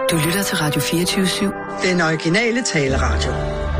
Du lytter til Radio 24/7. Den originale taleradio.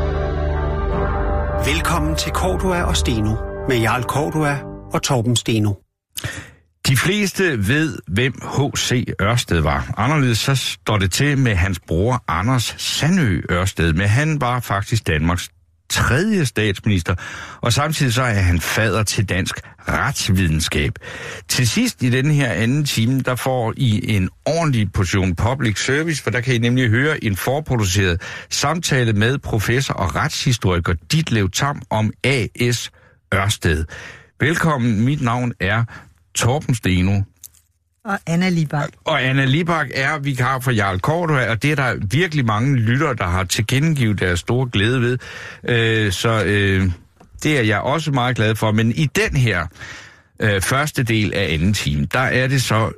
Velkommen til Cordua og Steno med Jarl Cordua og Torben Steno. De fleste ved, hvem H.C. Ørsted var. Anderledes så står det til med hans bror Anders Sandø Ørsted, men han var faktisk Danmarks 3. statsminister, og samtidig så er han fader til dansk retsvidenskab. Til sidst i denne her anden time, der får I en ordentlig portion public service, for der kan I nemlig høre en forproduceret samtale med professor og retshistoriker Ditlev Tamm om A.S. Ørsted. Velkommen, mit navn er Torben Steno. Og Anna Libak. Og Anna Libak er vikar for Jarl Cordua, og det er der virkelig mange lyttere, der har tilkendegivet deres store glæde ved. Det er jeg også meget glad for. Men i den her første del af anden time, der er det så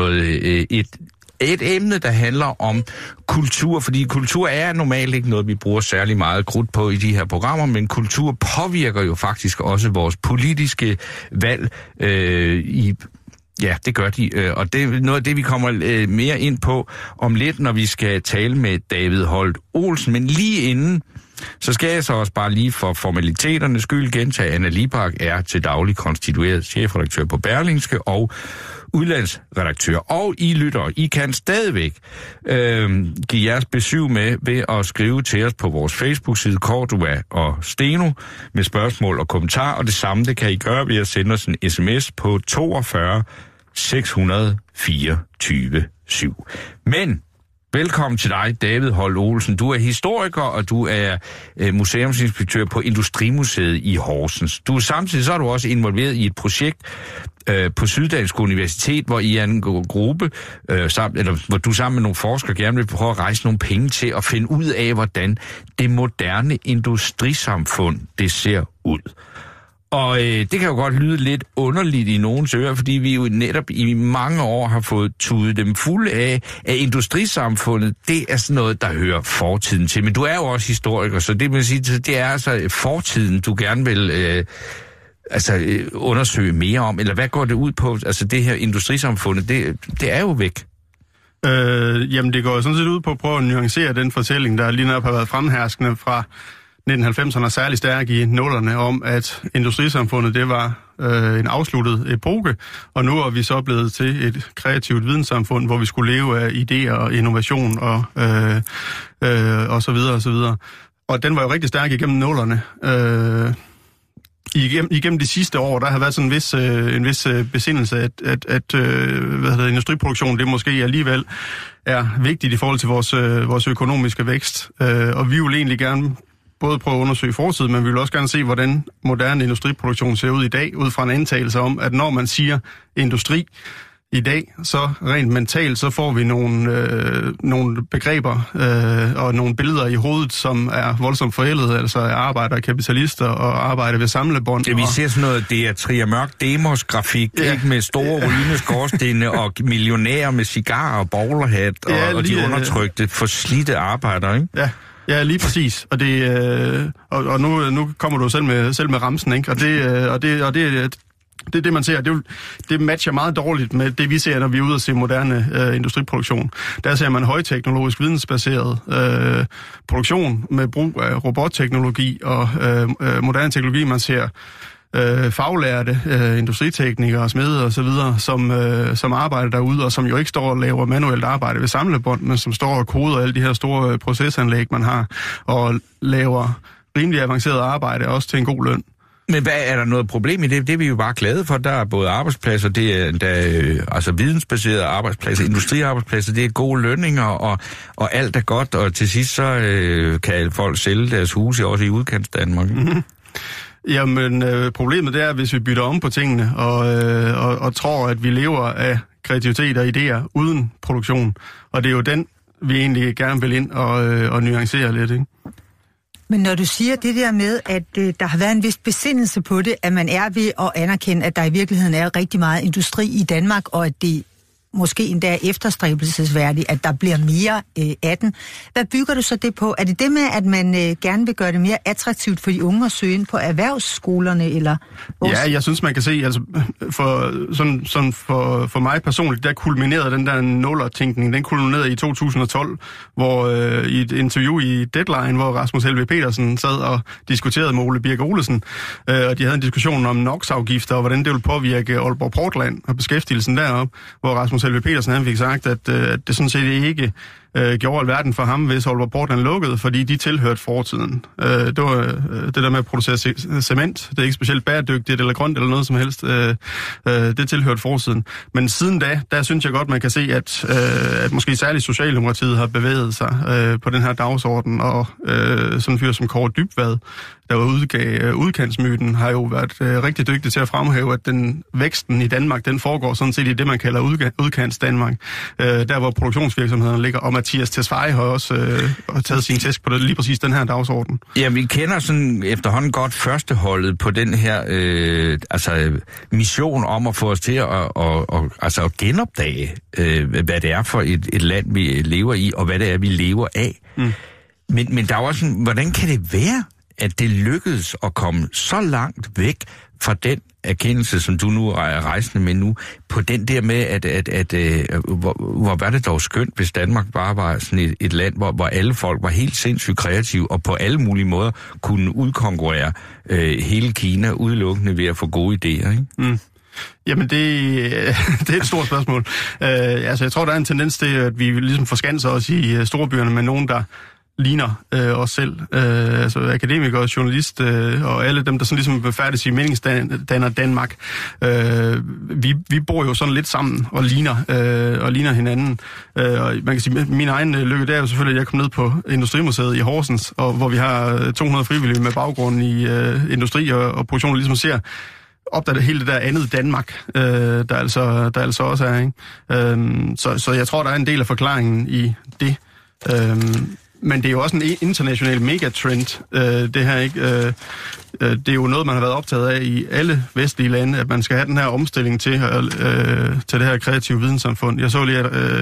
et emne, der handler om kultur, fordi kultur er normalt ikke noget, vi bruger særlig meget krudt på i de her programmer, men kultur påvirker jo faktisk også vores politiske valg Ja, det gør de, og det er noget af det, vi kommer mere ind på om lidt, når vi skal tale med David Holt Olsen. Men lige inden, så skal jeg så også bare lige for formaliteternes skyld gentage, Anna Libak er til daglig konstitueret chefredaktør på Berlingske og udlandsredaktør. Og I lytter, I kan stadigvæk give jeres besøg med ved at skrive til os på vores Facebook-side Cordua og Steno med spørgsmål og kommentarer, og det samme det kan I gøre ved at sende os en sms på 42 624 7. Men velkommen til dig, David Holt Olsen. Du er historiker, og du er museumsinspektør på Industrimuseet i Horsens. Samtidig så er du også involveret i et projekt på Syddansk Universitet, hvor I er en gruppe, hvor du sammen med nogle forskere gerne vil prøve at rejse nogle penge til at finde ud af, hvordan det moderne industrisamfund det ser ud. Og det kan jo godt lyde lidt underligt i nogens ører, fordi vi jo netop i mange år har fået tudet dem fulde af, at industrisamfundet, det er sådan noget, der hører fortiden til. Men du er jo også historiker, så det vil sige, det er altså fortiden, du gerne vil undersøge mere om. Eller hvad går det ud på? Altså det her industrisamfundet, det er jo væk. Jamen det går sådan set ud på at prøve at nuancere den fortælling, der lige netop har været fremherskende fra 1990'erne og særligt stærk i 0'erne om, at industrisamfundet det var en afsluttet epoke, og nu er vi så blevet til et kreativt videnssamfund, hvor vi skulle leve af idéer og innovation og så videre og så videre. Og den var jo rigtig stærk igennem 0'erne. Igennem de sidste år, der har været sådan en vis besindelse, at industriproduktion, det måske alligevel er vigtigt i forhold til vores økonomiske vækst. Og vi vil egentlig gerne både prøve at undersøge fortiden, men vi vil også gerne se, hvordan moderne industriproduktion ser ud i dag, ud fra en antagelse om, at når man siger industri i dag, så rent mentalt, så får vi nogle begreber og nogle billeder i hovedet, som er voldsomt forældet, altså arbejder kapitalister og arbejder ved samlebånd. Ja, vi ser sådan noget, det er Trier-mørk demos-grafik, ja. Ikke med store rygende skorstene og millionærer med cigarer og bowlerhat og de undertrykte, forslidte arbejdere, ikke? Ja, lige præcis. Og det og nu kommer du selv med ramsen, ikke? Og det er det, man ser. Det matcher meget dårligt med det, vi ser, når vi er ude og se moderne industriproduktion. Der ser man højteknologisk, vidensbaseret produktion med brug af robotteknologi og moderne teknologi. Man ser faglærte industriteknikere, smede og så videre, som arbejder derude, og som jo ikke står og laver manuelt arbejde ved samlebånd, men som står og koder alle de her store procesanlæg, man har, og laver rimelig avanceret arbejde, også til en god løn. Men hvad er der noget problem i det? Det er vi jo bare glade for. Der er både arbejdspladser, det er vidensbaserede arbejdspladser, industriarbejdspladser, det er gode lønninger, og alt er godt, og til sidst så kan folk sælge deres huse også i udkants Danmark. Mm-hmm. Jamen, problemet det er, hvis vi bytter om på tingene, og tror, at vi lever af kreativitet og idéer uden produktion. Og det er jo den, vi egentlig gerne vil ind og nuancere lidt, ikke? Men når du siger det der med, at der har været en vis besindelse på det, at man er ved at anerkende, at der i virkeligheden er rigtig meget industri i Danmark, og at det måske endda efterstræbelsesværdigt, at der bliver mere af den. Hvad bygger du så det på? Er det det med, at man gerne vil gøre det mere attraktivt for de unge at søge ind på erhvervsskolerne? Eller ja, jeg synes, man kan se, altså for mig personligt, der kulminerede den der nullertænkning, den kulminerede i 2012, hvor i et interview i Deadline, hvor Rasmus Helveg Petersen sad og diskuterede med Ole Birk Olesen, og de havde en diskussion om NOx-afgifter, og hvordan det ville påvirke Aalborg Portland og beskæftigelsen deroppe, hvor Rasmus Helveg Petersen han fik sagt, at det sådan set ikke gjorde alverden for ham, hvis Aalborg Portland lukkede, fordi de tilhørte fortiden. Det var det der med at producere cement. Det er ikke specielt bæredygtigt eller grønt eller noget som helst. Det tilhørte fortiden. Men siden da, der synes jeg godt, man kan se, at måske særligt Socialdemokratiet har bevæget sig på den her dagsorden, og sådan en fyr som Kåre Dybvad, der udgav udkantsmyten, har jo været rigtig dygtig til at fremhæve, at den væksten i Danmark, den foregår sådan set i det, man kalder udkants Danmark. Der, hvor produktionsvirksomhederne ligger. Og Mathias Tesfaye har også taget sin tæsk på det, lige præcis den her dagsorden. Ja, vi kender sådan efterhånden godt førsteholdet på den her mission om at få os til at genopdage, hvad det er for et land, vi lever i, og hvad det er, vi lever af. Mm. Men der er også sådan, hvordan kan det være, at det lykkedes at komme så langt væk fra den erkendelse, som du nu er rejsende med nu, på den der med, hvor var det dog skønt, hvis Danmark bare var sådan et land, hvor alle folk var helt sindssygt kreative, og på alle mulige måder kunne udkonkurrere hele Kina udelukkende ved at få gode idéer, ikke? Mm. Jamen, det er et stort spørgsmål. Jeg tror, der er en tendens til, at vi ligesom forskanser os i storbyerne med nogen, der ligner os selv, akademikere, journalist og alle dem, der sådan ligesom færdes i meningsdanner Danmark. Vi bor jo sådan lidt sammen og ligner hinanden. Og man kan sige, min egen lykke, det er jo selvfølgelig, at jeg kom ned på Industrimuseet i Horsens, og hvor vi har 200 frivillige med baggrund i industri og produktion, ligesom ser opdaget hele det der andet Danmark, der altså også er, ikke? Så jeg tror, der er en del af forklaringen i det. Men det er jo også en international megatrend, det her, ikke? Det er jo noget, man har været optaget af i alle vestlige lande, at man skal have den her omstilling til det her kreative videnssamfund. Jeg så lige,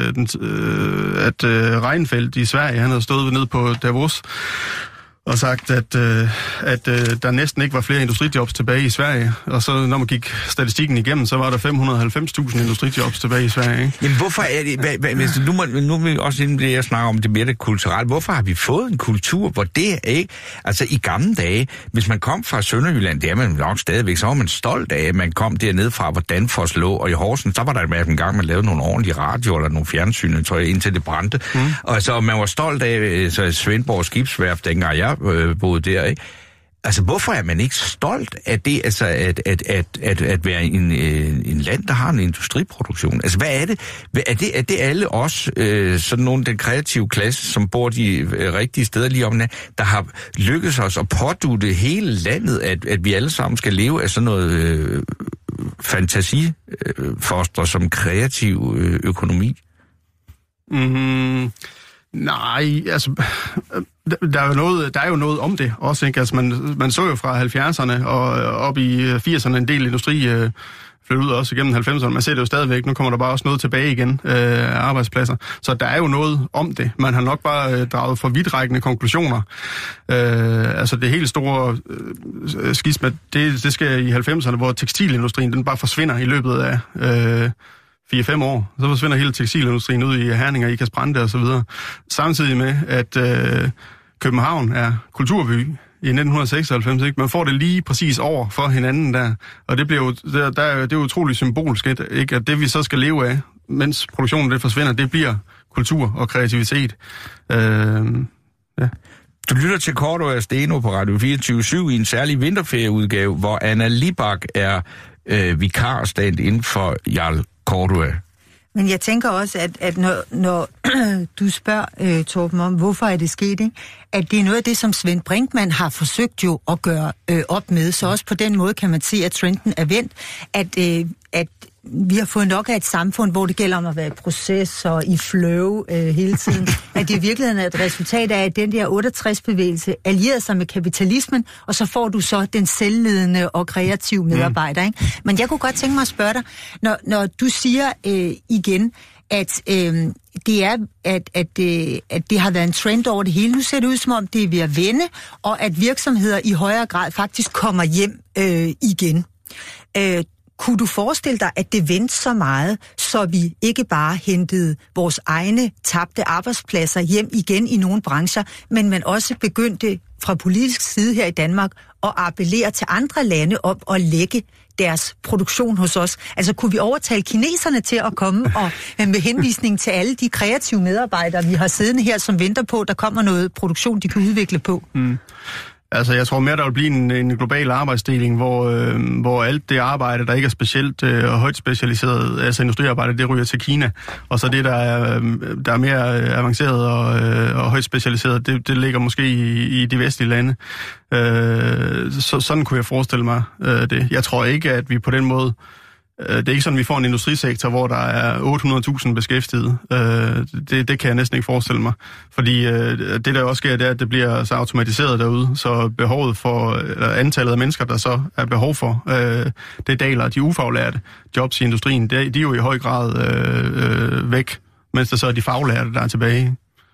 at Reinfeldt i Sverige, han havde stået ned på Davos og sagt, at der næsten ikke var flere industrijobs tilbage i Sverige. Og så når man gik statistikken igennem, så var der 590.000 industrijobs tilbage i Sverige, ikke? Jamen hvorfor er det, nu vil vi også inden det, jeg snakker om det mere det kulturelle, hvorfor har vi fået en kultur, hvor det ikke, altså i gamle dage, hvis man kom fra Sønderjylland, det er man nok stadigvæk, så var man stolt af, at man kom dernede fra, hvor Danfoss lå, og i Horsens, så var der med en gang, man lavede nogle ordentlige radio, eller nogle fjernsyn, tror jeg, indtil det brændte. Mm. Og så man var stolt af, så Svendborg Skibsværft, dengang jeg boede der, ikke? Altså, hvorfor er man ikke stolt af det, altså, at være en land, der har en industriproduktion? Altså, hvad er det? Er det alle os, sådan nogle den kreative klasse, som bor de rigtige steder lige om der har lykkedes os at pådutte hele landet, at vi alle sammen skal leve af sådan noget fantasifoster som kreativ økonomi? Nej, altså, der er jo noget om det også, ikke? Altså, man så jo fra 70'erne og op i 80'erne en del industri flytte ud også igennem 90'erne. Man ser det jo stadigvæk. Nu kommer der bare også noget tilbage igen af arbejdspladser. Så der er jo noget om det. Man har nok bare draget for vidtrækkende konklusioner. Altså det helt store skisma, det sker i 90'erne, hvor tekstilindustrien den bare forsvinder i løbet af 4-5 år. Så forsvinder hele tekstilindustrien ud i Herning og Ikast Brande og så videre. Samtidig med, at København er kulturby i 1996, ikke? Man får det lige præcis over for hinanden der, og det bliver jo, det er jo utroligt symbolsk, ikke? At det vi så skal leve af, mens produktionen det forsvinder, det bliver kultur og kreativitet. Ja. Du lytter til Cordua og Steno på Radio 24/7 i en særlig vinterferieudgave, hvor Anna Libak er vikarstand inden for Jarl Cordua. Men jeg tænker også, at når du spørger, Torben, om hvorfor er det sket, ikke? At det er noget af det, som Svend Brinkmann har forsøgt jo at gøre op med. Så også på den måde kan man se, at trenden er vendt, at vi har fået nok af et samfund, hvor det gælder om at være i proces og i flow hele tiden. At det i virkeligheden er et resultat af, at den der 68-bevægelse allierede sig med kapitalismen, og så får du så den selvledende og kreative medarbejder. Ikke? Men jeg kunne godt tænke mig at spørge dig, når du siger igen, at det er, at det har været en trend over det hele. Nu ser det ud, som om det er ved at vende, og at virksomheder i højere grad faktisk kommer hjem igen. Kunne du forestille dig, at det vendte så meget, så vi ikke bare hentede vores egne tabte arbejdspladser hjem igen i nogle brancher, men man også begyndte fra politisk side her i Danmark at appellere til andre lande om at lægge deres produktion hos os? Altså, kunne vi overtale kineserne til at komme og med henvisning til alle de kreative medarbejdere, vi har siddende her, som venter på, at der kommer noget produktion, de kan udvikle på? Altså, jeg tror mere, der vil blive en global arbejdsdeling, hvor alt det arbejde, der ikke er specielt højt specialiseret, altså industriarbejde, det ryger til Kina. Og så det, der er mere avanceret og højt specialiseret, det ligger måske i de vestlige lande. Sådan kunne jeg forestille mig det. Jeg tror ikke, at vi på den måde... Det er ikke sådan, at vi får en industrisektor, hvor der er 800.000 beskæftigede. Det kan jeg næsten ikke forestille mig. Fordi det, der også sker, det er, at det bliver så automatiseret derude, så behovet for, antallet af mennesker, der så er behov for, det daler. De ufaglærte jobs i industrien, de er jo i høj grad væk, mens der så er de faglærte, der er tilbage.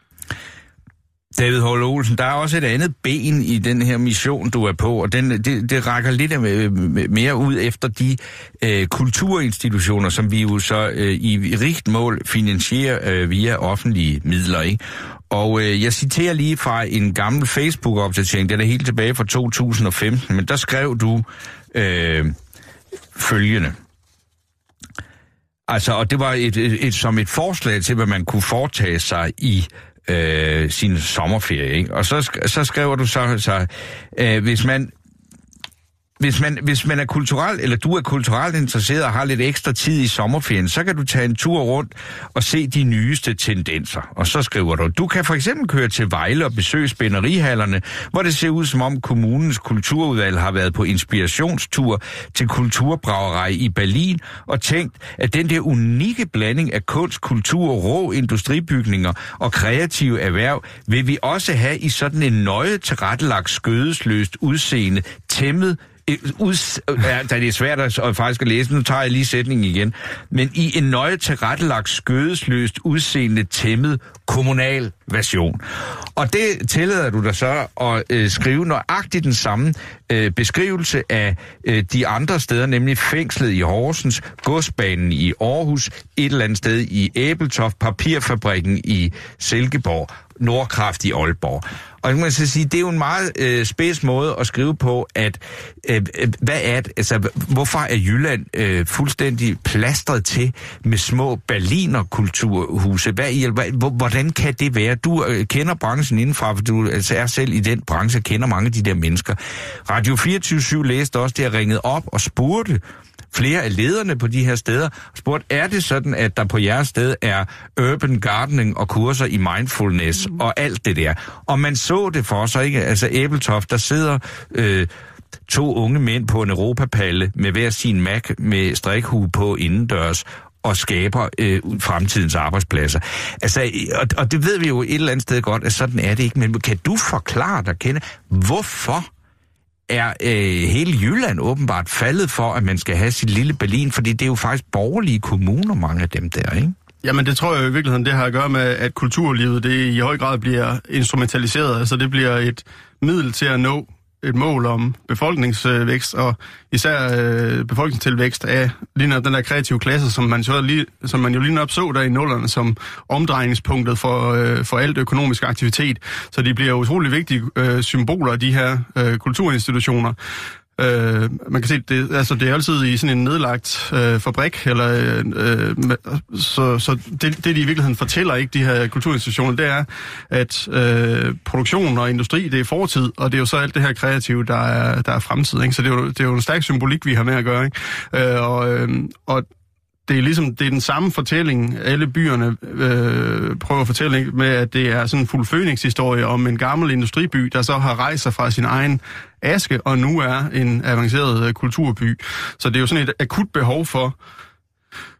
David Holt Olsen, der er også et andet ben i den her mission, du er på, og det rækker lidt mere ud efter de kulturinstitutioner, som vi jo så i rigt mål finansierer via offentlige midler, ikke? Og jeg citerer lige fra en gammel Facebook-opdatering, den er helt tilbage fra 2015, men der skrev du følgende. Altså, og det var som et forslag til, hvad man kunne foretage sig i sin sommerferie, ikke? Og så skriver du så hvis man er kulturelt, eller du er kulturelt interesseret og har lidt ekstra tid i sommerferien, så kan du tage en tur rundt og se de nyeste tendenser. Og så skriver du kan for eksempel køre til Vejle og besøge spænderihallerne, hvor det ser ud som om kommunens kulturudvalg har været på inspirationstur til kulturbrageri i Berlin og tænkt, at den der unikke blanding af kunst, kultur, rå industribygninger og kreative erhverv vil vi også have i sådan en nøje tilrettelagt skødesløst udseende, tæmmet det er svært at faktisk at læse, nu tager jeg lige sætningen igen, men i en nøje tilrettelagt skødesløst udseende tæmmet kommunal version. Og det tillader du dig så at skrive nøjagtigt den samme beskrivelse af de andre steder, nemlig fængslet i Horsens, godsbanen i Aarhus, et eller andet sted i Ebeltoft, papirfabrikken i Silkeborg, Nordkraft i Aalborg. Og jeg må så sige, det er jo en meget spids måde at skrive på, at hvorfor er Jylland fuldstændig plastret til med små Berliner-kulturhuse? Hvordan kan det være? Du kender branchen indenfra, for du er selv i den branche, kender mange af de der mennesker. Radio 24/7 læste også, det har ringet op og spurgte flere af lederne på de her steder, spurgte, er det sådan, at der på jeres sted er urban gardening og kurser i mindfulness og alt det der? Og man så det for sig, ikke? Altså Ebeltoft, der sidder 2 unge mænd på en europapalle med hver sin Mac med strikhue på indendørs og skaber fremtidens arbejdspladser. Altså, og det ved vi jo et eller andet sted godt, at sådan er det ikke. Men kan du forklare dig, Kende, hvorfor er hele Jylland åbenbart faldet for, at man skal have sit lille Berlin? Fordi det er jo faktisk borgerlige kommuner, mange af dem der, ikke? Jamen, det tror jeg i virkeligheden, det har at gøre med, at kulturlivet, det i høj grad bliver instrumentaliseret. Altså, det bliver et middel til at nå et mål om befolkningsvækst, og især befolkningstilvækst af lige den der kreative klasse, som man jo lige nok så der i nullerne som omdrejningspunktet for alt økonomisk aktivitet. Så de bliver utrolig vigtige symboler af de her kulturinstitutioner. Man kan se, det er altid i sådan en nedlagt fabrik, eller så det de i virkeligheden fortæller, ikke, de her kulturinstitutioner, det er, at produktion og industri, det er fortid, og det er jo så alt det her kreative, der er fremtid, ikke? Så det er jo en stærk symbolik, vi har med at gøre, ikke? Og det er ligesom, det er den samme fortælling, alle byerne prøver at fortælle, ikke? Med, at det er sådan en fuld Phoenix-historie om en gammel industriby, der så har rejst sig fra sin egen aske, og nu er en avanceret kulturby. Så det er jo sådan et akut behov for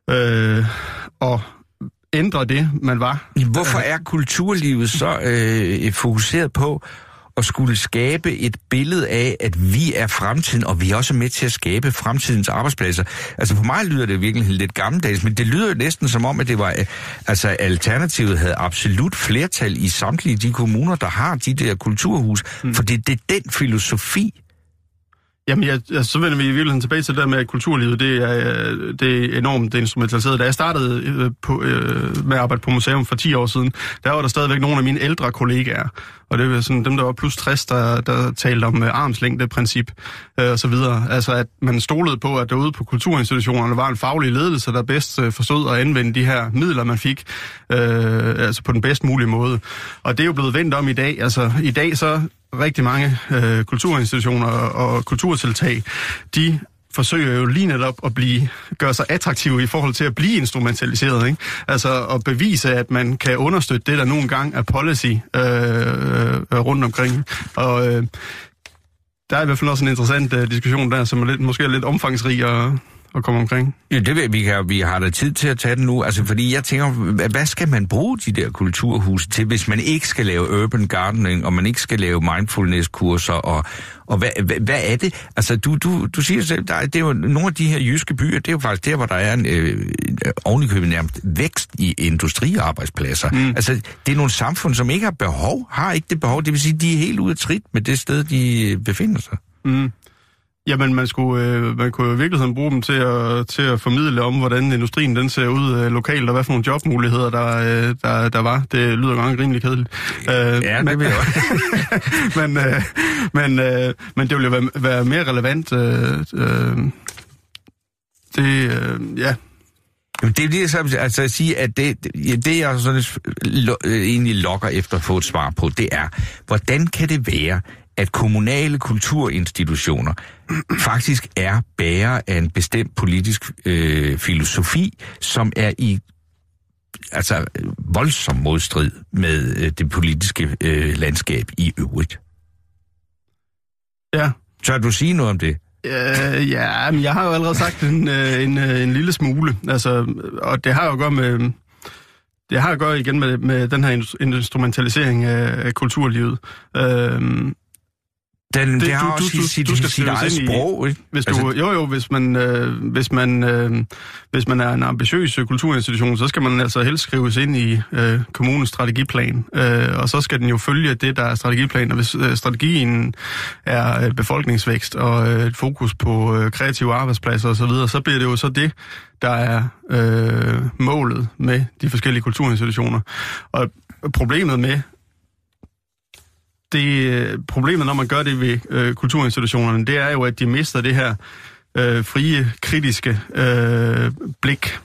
og ændre det, man var. Hvorfor er kulturlivet så fokuseret på at skulle skabe et billede af, at vi er fremtiden, og vi er også med til at skabe fremtidens arbejdspladser? Altså på mig lyder det virkelig lidt gammeldags, men det lyder jo næsten som om, at det var, altså Alternativet havde absolut flertal i samtlige de kommuner, der har de der kulturhus, fordi det er den filosofi. Jamen, så vender vi i virkeligheden tilbage til det der med, at kulturlivet, det er enormt instrumentaliseret. Da jeg startede med at arbejde på museum for 10 år siden, der var der stadigvæk nogle af mine ældre kollegaer, og det var sådan dem, der var plus 60, der talte om armslængdeprincip og så videre. Altså, at man stolede på, at derude på kulturinstitutionerne var en faglig ledelse, der bedst forstod at anvende de her midler, man fik, altså på den bedst mulige måde. Og det er jo blevet vendt om i dag. Altså, i dag så rigtig mange kulturinstitutioner og kulturtiltag, de forsøger jo lige netop at gøre sig attraktive i forhold til at blive instrumentaliseret, ikke? Altså at bevise, at man kan understøtte det, der nogle gange er policy rundt omkring. Og der er i hvert fald også en interessant diskussion der, som er måske lidt omfangsrig at komme omkring. Ja, det ved vi har da tid til at tage den nu, altså fordi jeg tænker, hvad skal man bruge de der kulturhuse til, hvis man ikke skal lave urban gardening, og man ikke skal lave mindfulness-kurser, og hvad er det? Altså du siger selv, det er jo nogle af de her jyske byer, det er jo faktisk der, hvor der er en ovenikøbet nærmest vækst i industriarbejdspladser. Altså det er nogle samfund, som ikke har ikke det behov, det vil sige, de er helt ude af trit med det sted, de befinder sig. Jamen, man kunne i virkeligheden bruge dem til at formidle om, hvordan industrien den ser ud lokalt, og hvad for nogle jobmuligheder, der var. Det lyder godt rimelig kedeligt. Ja, det vil jeg også. Men det ville jo være mere relevant. Ja. Det er lige så altså at sige, at det jeg sådan egentlig lokker efter at få et svar på, det er, hvordan kan det være, at kommunale kulturinstitutioner faktisk er bærer af en bestemt politisk filosofi, som er i voldsom modstrid med det politiske landskab i øvrigt. Ja. Tør du sige noget om det? Ja, men jeg har jo allerede sagt en lille smule. Altså, og det har jo at gøre med... Det har at gøre igen med den her instrumentalisering af kulturlivet. Det har også sit eget sprog, ikke? Hvis man er en ambitiøs kulturinstitution, så skal man altså helst skrives ind i kommunens strategiplan, og så skal den jo følge det, der er strategiplanen. Og hvis strategien er befolkningsvækst og et fokus på kreative arbejdspladser osv., så bliver det jo så det, der er målet med de forskellige kulturinstitutioner. Og problemet, når man gør det ved kulturinstitutionerne, det er jo, at de mister det her frie, kritiske blik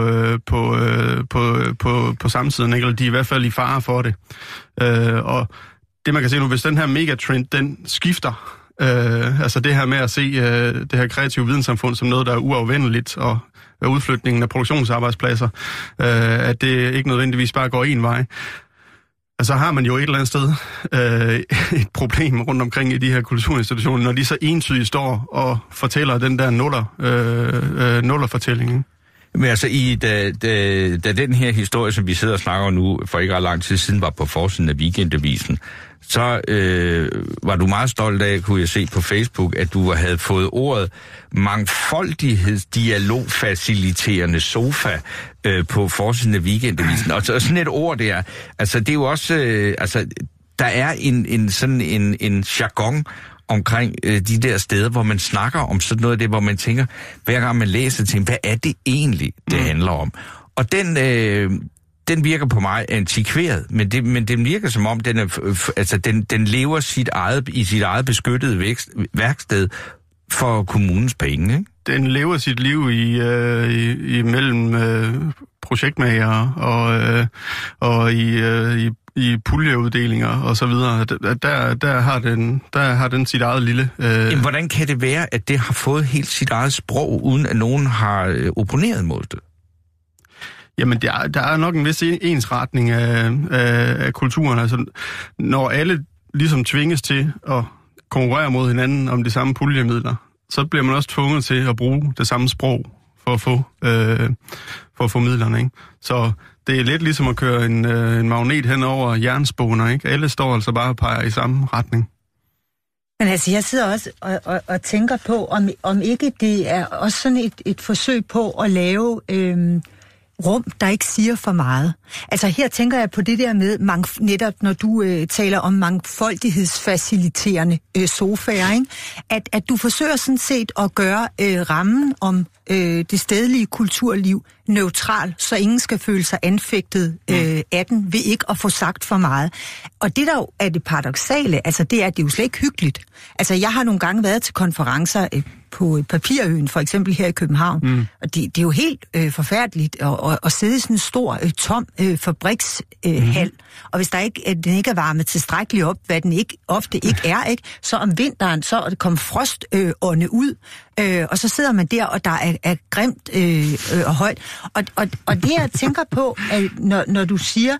på samtiden, ikke? Eller de er i hvert fald i fare for det. Og det man kan se nu, hvis den her megatrend, den skifter, altså det her med at se det her kreative videnssamfund som noget, der er uafvendeligt, og udflytningen af produktionsarbejdspladser, at det ikke nødvendigvis bare går en vej. Altså har man jo et eller andet sted et problem rundt omkring i de her kulturinstitutioner, når de så entydigt står og fortæller den der nullerfortælling. Men altså, da den her historie, som vi sidder og snakker om nu, for ikke ret lang tid siden, var på forsiden af Weekendavisen, så var du meget stolt af, kunne jeg se på Facebook, at du havde fået ordet mangfoldighedsdialogfaciliterende sofa på forsiden af Weekendavisen. Og sådan et ord der, altså det er jo også, der er en jargon omkring de der steder, hvor man snakker om sådan noget af det, hvor man tænker, hver gang man læser, tænker, hvad er det egentlig, det handler om? Og den virker på mig antikveret, men den virker som om, den lever i sit eget beskyttede værksted for kommunens penge, ikke? Den lever sit liv imellem projektmager og i puljeuddelinger og så videre. Der har den sit eget lille... Jamen, hvordan kan det være, at det har fået helt sit eget sprog, uden at nogen har opponeret mod det? Jamen, der er nok en vis ensretning af kulturen. Altså, når alle ligesom tvinges til at konkurrere mod hinanden om de samme puljemidler, så bliver man også tvunget til at bruge det samme sprog for at få midlerne, ikke? Så det er lidt ligesom at køre en magnet hen over jernspåner, ikke? Alle står altså bare og peger i samme retning. Men altså, jeg sidder også og tænker på, om ikke det er også sådan et forsøg på at lave rum, der ikke siger for meget. Altså her tænker jeg på det der med, netop når du taler om mangfoldighedsfaciliterende sofaer, ikke? At du forsøger sådan set at gøre rammen om det stedlige kulturliv neutral, så ingen skal føle sig anfægtet af den ved ikke at få sagt for meget. Og det der jo er det paradoksale, altså det er, at det er jo slet ikke hyggeligt. Altså jeg har nogle gange været til konferencer på Papirøen, for eksempel her i København, og det er jo helt forfærdeligt at sidde i sådan en stor, tom fabrikshal, og hvis den ikke er varmet tilstrækkeligt op, hvad den ofte ikke er, ikke, så om vinteren, så er det kommet frostånde ud, og så sidder man der, og der er grimt og højt. Og det jeg tænker på, at når du siger,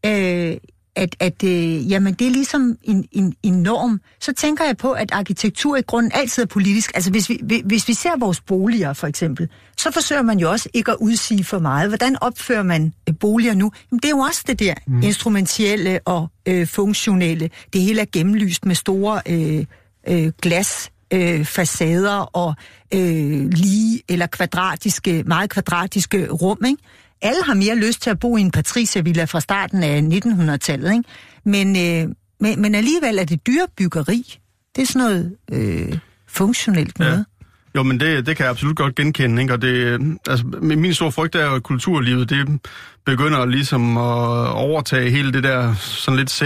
jamen det er ligesom en norm, så tænker jeg på, at arkitektur i grunden altid er politisk. Altså hvis vi ser vores boliger for eksempel, så forsøger man jo også ikke at udsige for meget. Hvordan opfører man boliger nu? Jamen, det er jo også det der instrumentielle og funktionelle. Det hele er gennemlyst med store glas facader og lige eller meget kvadratiske rum, ikke? Alle har mere lyst til at bo i en patriciervilla fra starten af 1900-tallet, ikke? Men alligevel er det dyrebyggeri. Det er sådan noget funktionelt noget. Ja. Jo, men det kan jeg absolut godt genkende, ikke? Og det, altså, min store frygt er jo, at kulturlivet, det begynder ligesom at overtage hele det der sådan lidt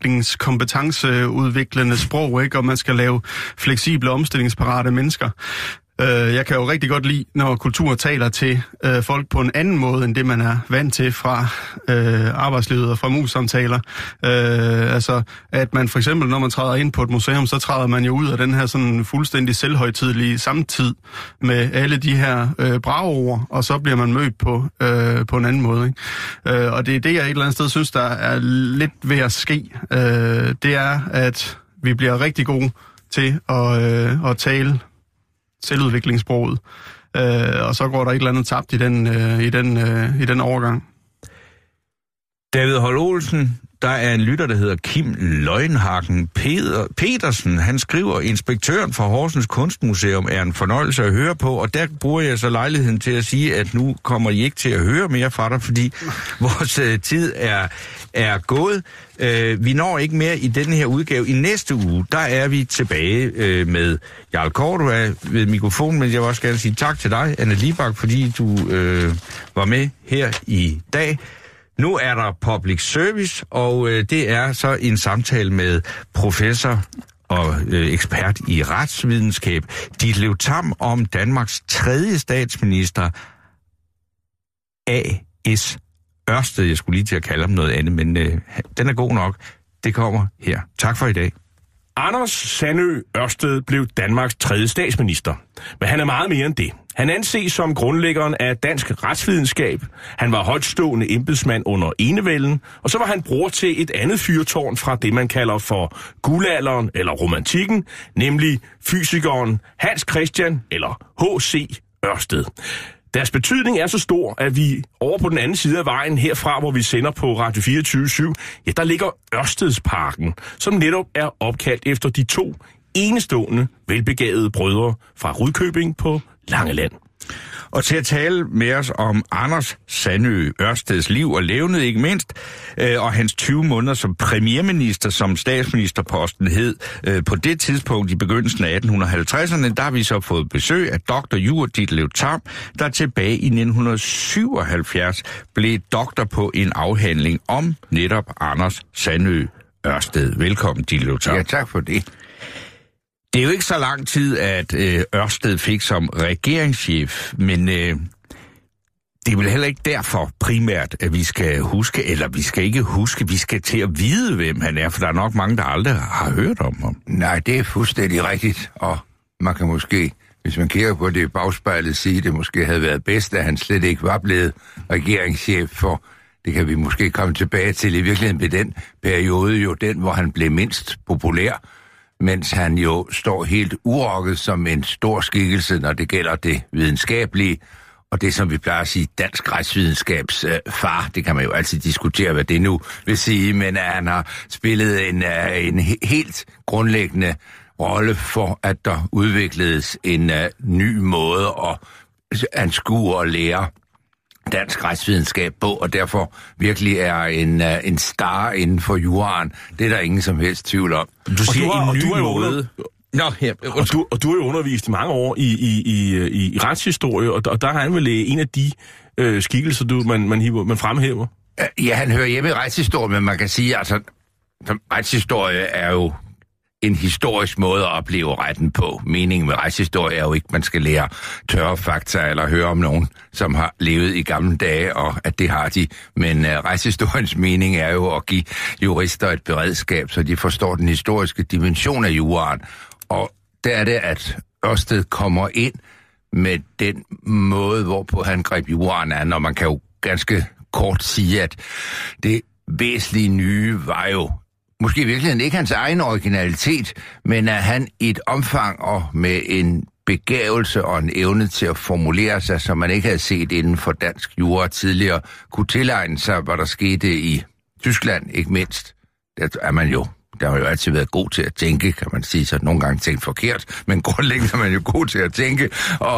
selvudviklingskompetenceudviklende sprog, ikke? Og man skal lave fleksible, omstillingsparate mennesker. Jeg kan jo rigtig godt lide, når kultur taler til folk på en anden måde, end det man er vant til fra arbejdslivet og fra mus-samtaler. Altså, at man for eksempel, når man træder ind på et museum, så træder man jo ud af den her sådan fuldstændig selvhøjtidelige samtid med alle de her bragord, og så bliver man mødt på en anden måde, ikke? Og det er det, jeg et eller andet sted synes, der er lidt ved at ske. Det er, at vi bliver rigtig gode til at tale selvudviklingssproget, og så går der et eller andet tabt i den overgang. David Holt Olsen, der er en lytter, der hedder Kim Løgnhagen Petersen. Han skriver, inspektøren for Horsens Kunstmuseum er en fornøjelse at høre på, og der bruger jeg så lejligheden til at sige, at nu kommer I ikke til at høre mere fra dig, fordi vores tid er gået. Vi når ikke mere i denne her udgave. I næste uge, der er vi tilbage med Jarl Cordua ved mikrofonen, men jeg vil også gerne sige tak til dig, Anne Libak, fordi du var med her i dag. Nu er der public service, og det er så en samtale med professor og ekspert i retsvidenskab, Ditlev Tamm, om Danmarks 3. statsminister, A.S. Ørsted. Jeg skulle lige til at kalde ham noget andet, men den er god nok. Det kommer her. Tak for i dag. Anders Sandø Ørsted blev Danmarks 3. statsminister. Men han er meget mere end det. Han anses som grundlæggeren af dansk retsvidenskab. Han var højtstående embedsmand under enevælden, og så var han bror til et andet fyrtårn fra det, man kalder for guldalderen eller romantikken, nemlig fysikeren Hans Christian eller H.C. Ørsted. Deres betydning er så stor, at vi over på den anden side af vejen herfra, hvor vi sender på Radio 24/7, ja, der ligger Ørstedsparken, som netop er opkaldt efter de 2 enestående, velbegavede brødre fra Rudkøbing på Langeland. Og til at tale med os om Anders Sandø Ørsteds liv og levned ikke mindst, og hans 20 måneder som premierminister, som statsministerposten hed på det tidspunkt i begyndelsen af 1850'erne, der har vi så fået besøg af dr. jur. Ditlev Tamm, der tilbage i 1977 blev doktor på en afhandling om netop Anders Sandø Ørsted. Velkommen, Ditlev Tamm. Ja, tak for det. Det er jo ikke så lang tid, at Ørsted fik som regeringschef, men det er vel heller ikke derfor primært, at vi skal huske, eller vi skal ikke huske, vi skal til at vide, hvem han er, for der er nok mange, der aldrig har hørt om ham. Nej, det er fuldstændig rigtigt, og man kan måske, hvis man kigger på det i bagspejlet, sige, at det måske havde været bedst, at han slet ikke var blevet regeringschef, for det kan vi måske komme tilbage til. I virkeligheden blev den periode jo den, hvor han blev mindst populær, mens han jo står helt urokket som en stor skikkelse, når det gælder det videnskabelige, og det, som vi plejer at sige, dansk retsvidenskabs far, det kan man jo altid diskutere, hvad det nu vil sige, men at han har spillet en helt grundlæggende rolle for, at der udvikledes en ny måde at anskue og lære dansk retsvidenskab på, og derfor virkelig er en star inden for juraen. Det er der ingen som helst tvivl om. Du siger en ny måde. Og du har jo undervist i mange år i retshistorie, og der er han vel en af de skikkelser, man fremhæver. Ja, han hører hjemme i retshistorie, men man kan sige, altså, retshistorie er jo en historisk måde at opleve retten på. Meningen med retshistorie er jo ikke, at man skal lære tørre fakta eller høre om nogen, som har levet i gamle dage, og at det har de. Men retshistoriens mening er jo at give jurister et beredskab, så de forstår den historiske dimension af juraen. Og der er det, at Ørsted kommer ind med den måde, hvorpå han greb juraen an, og man kan jo ganske kort sige, at det væsentlige nye var jo måske virkelig ikke hans egen originalitet, men at han i et omfang og med en begævelse og en evne til at formulere sig, som man ikke havde set inden for dansk jura tidligere, kunne tilegne sig, hvad der skete i Tyskland, ikke mindst. Der har jo altid været god til at tænke, kan man sige, så nogle gange tænkt forkert, men grundlæggende er man jo god til at tænke,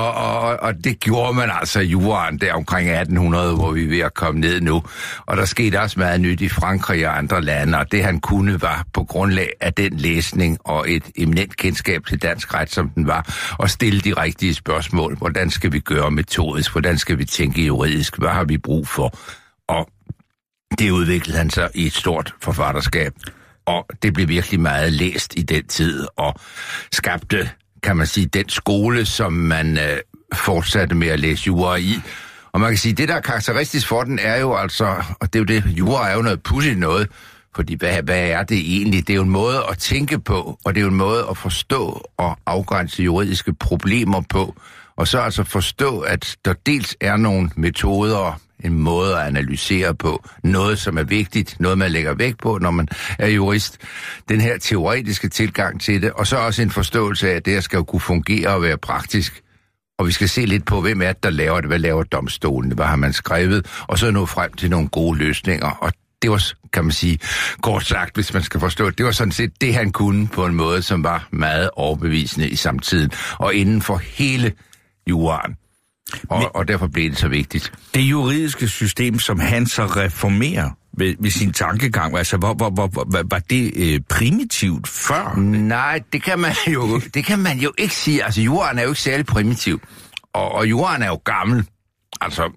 og det gjorde man altså i juraen der omkring 1800, hvor vi er ved at komme ned nu. Og der skete også meget nyt i Frankrig og andre lande, og det han kunne var på grundlag af den læsning og et eminent kendskab til dansk ret, som den var, og stille de rigtige spørgsmål. Hvordan skal vi gøre metodisk? Hvordan skal vi tænke juridisk? Hvad har vi brug for? Og det udviklede han så i et stort forfatterskab. Og det blev virkelig meget læst i den tid, og skabte, kan man sige, den skole, som man fortsatte med at læse jura i. Og man kan sige, det der er karakteristisk for den er jo altså, og det er jo det, jura er jo noget pudsigt noget, fordi hvad er det egentlig? Det er jo en måde at tænke på, og det er jo en måde at forstå og afgrænse juridiske problemer på. Og så altså forstå, at der dels er nogle metoder, en måde at analysere på, noget som er vigtigt, noget man lægger vægt på, når man er jurist. Den her teoretiske tilgang til det, og så også en forståelse af, at det her skal jo kunne fungere og være praktisk. Og vi skal se lidt på, hvem er det, der laver det, hvad laver domstolen, hvad har man skrevet, og så nå frem til nogle gode løsninger. Og det var, kan man sige, kort sagt, hvis man skal forstå det, var sådan set det, han kunne på en måde, som var meget overbevisende i samtiden, og inden for hele juraen. Og derfor blev det så vigtigt. Det juridiske system, som han så reformerer ved sin tankegang, altså var det primitivt før? Nej, det kan man jo ikke sige. Altså, juraen er jo ikke særlig primitiv. Og juraen er jo gammel. Altså,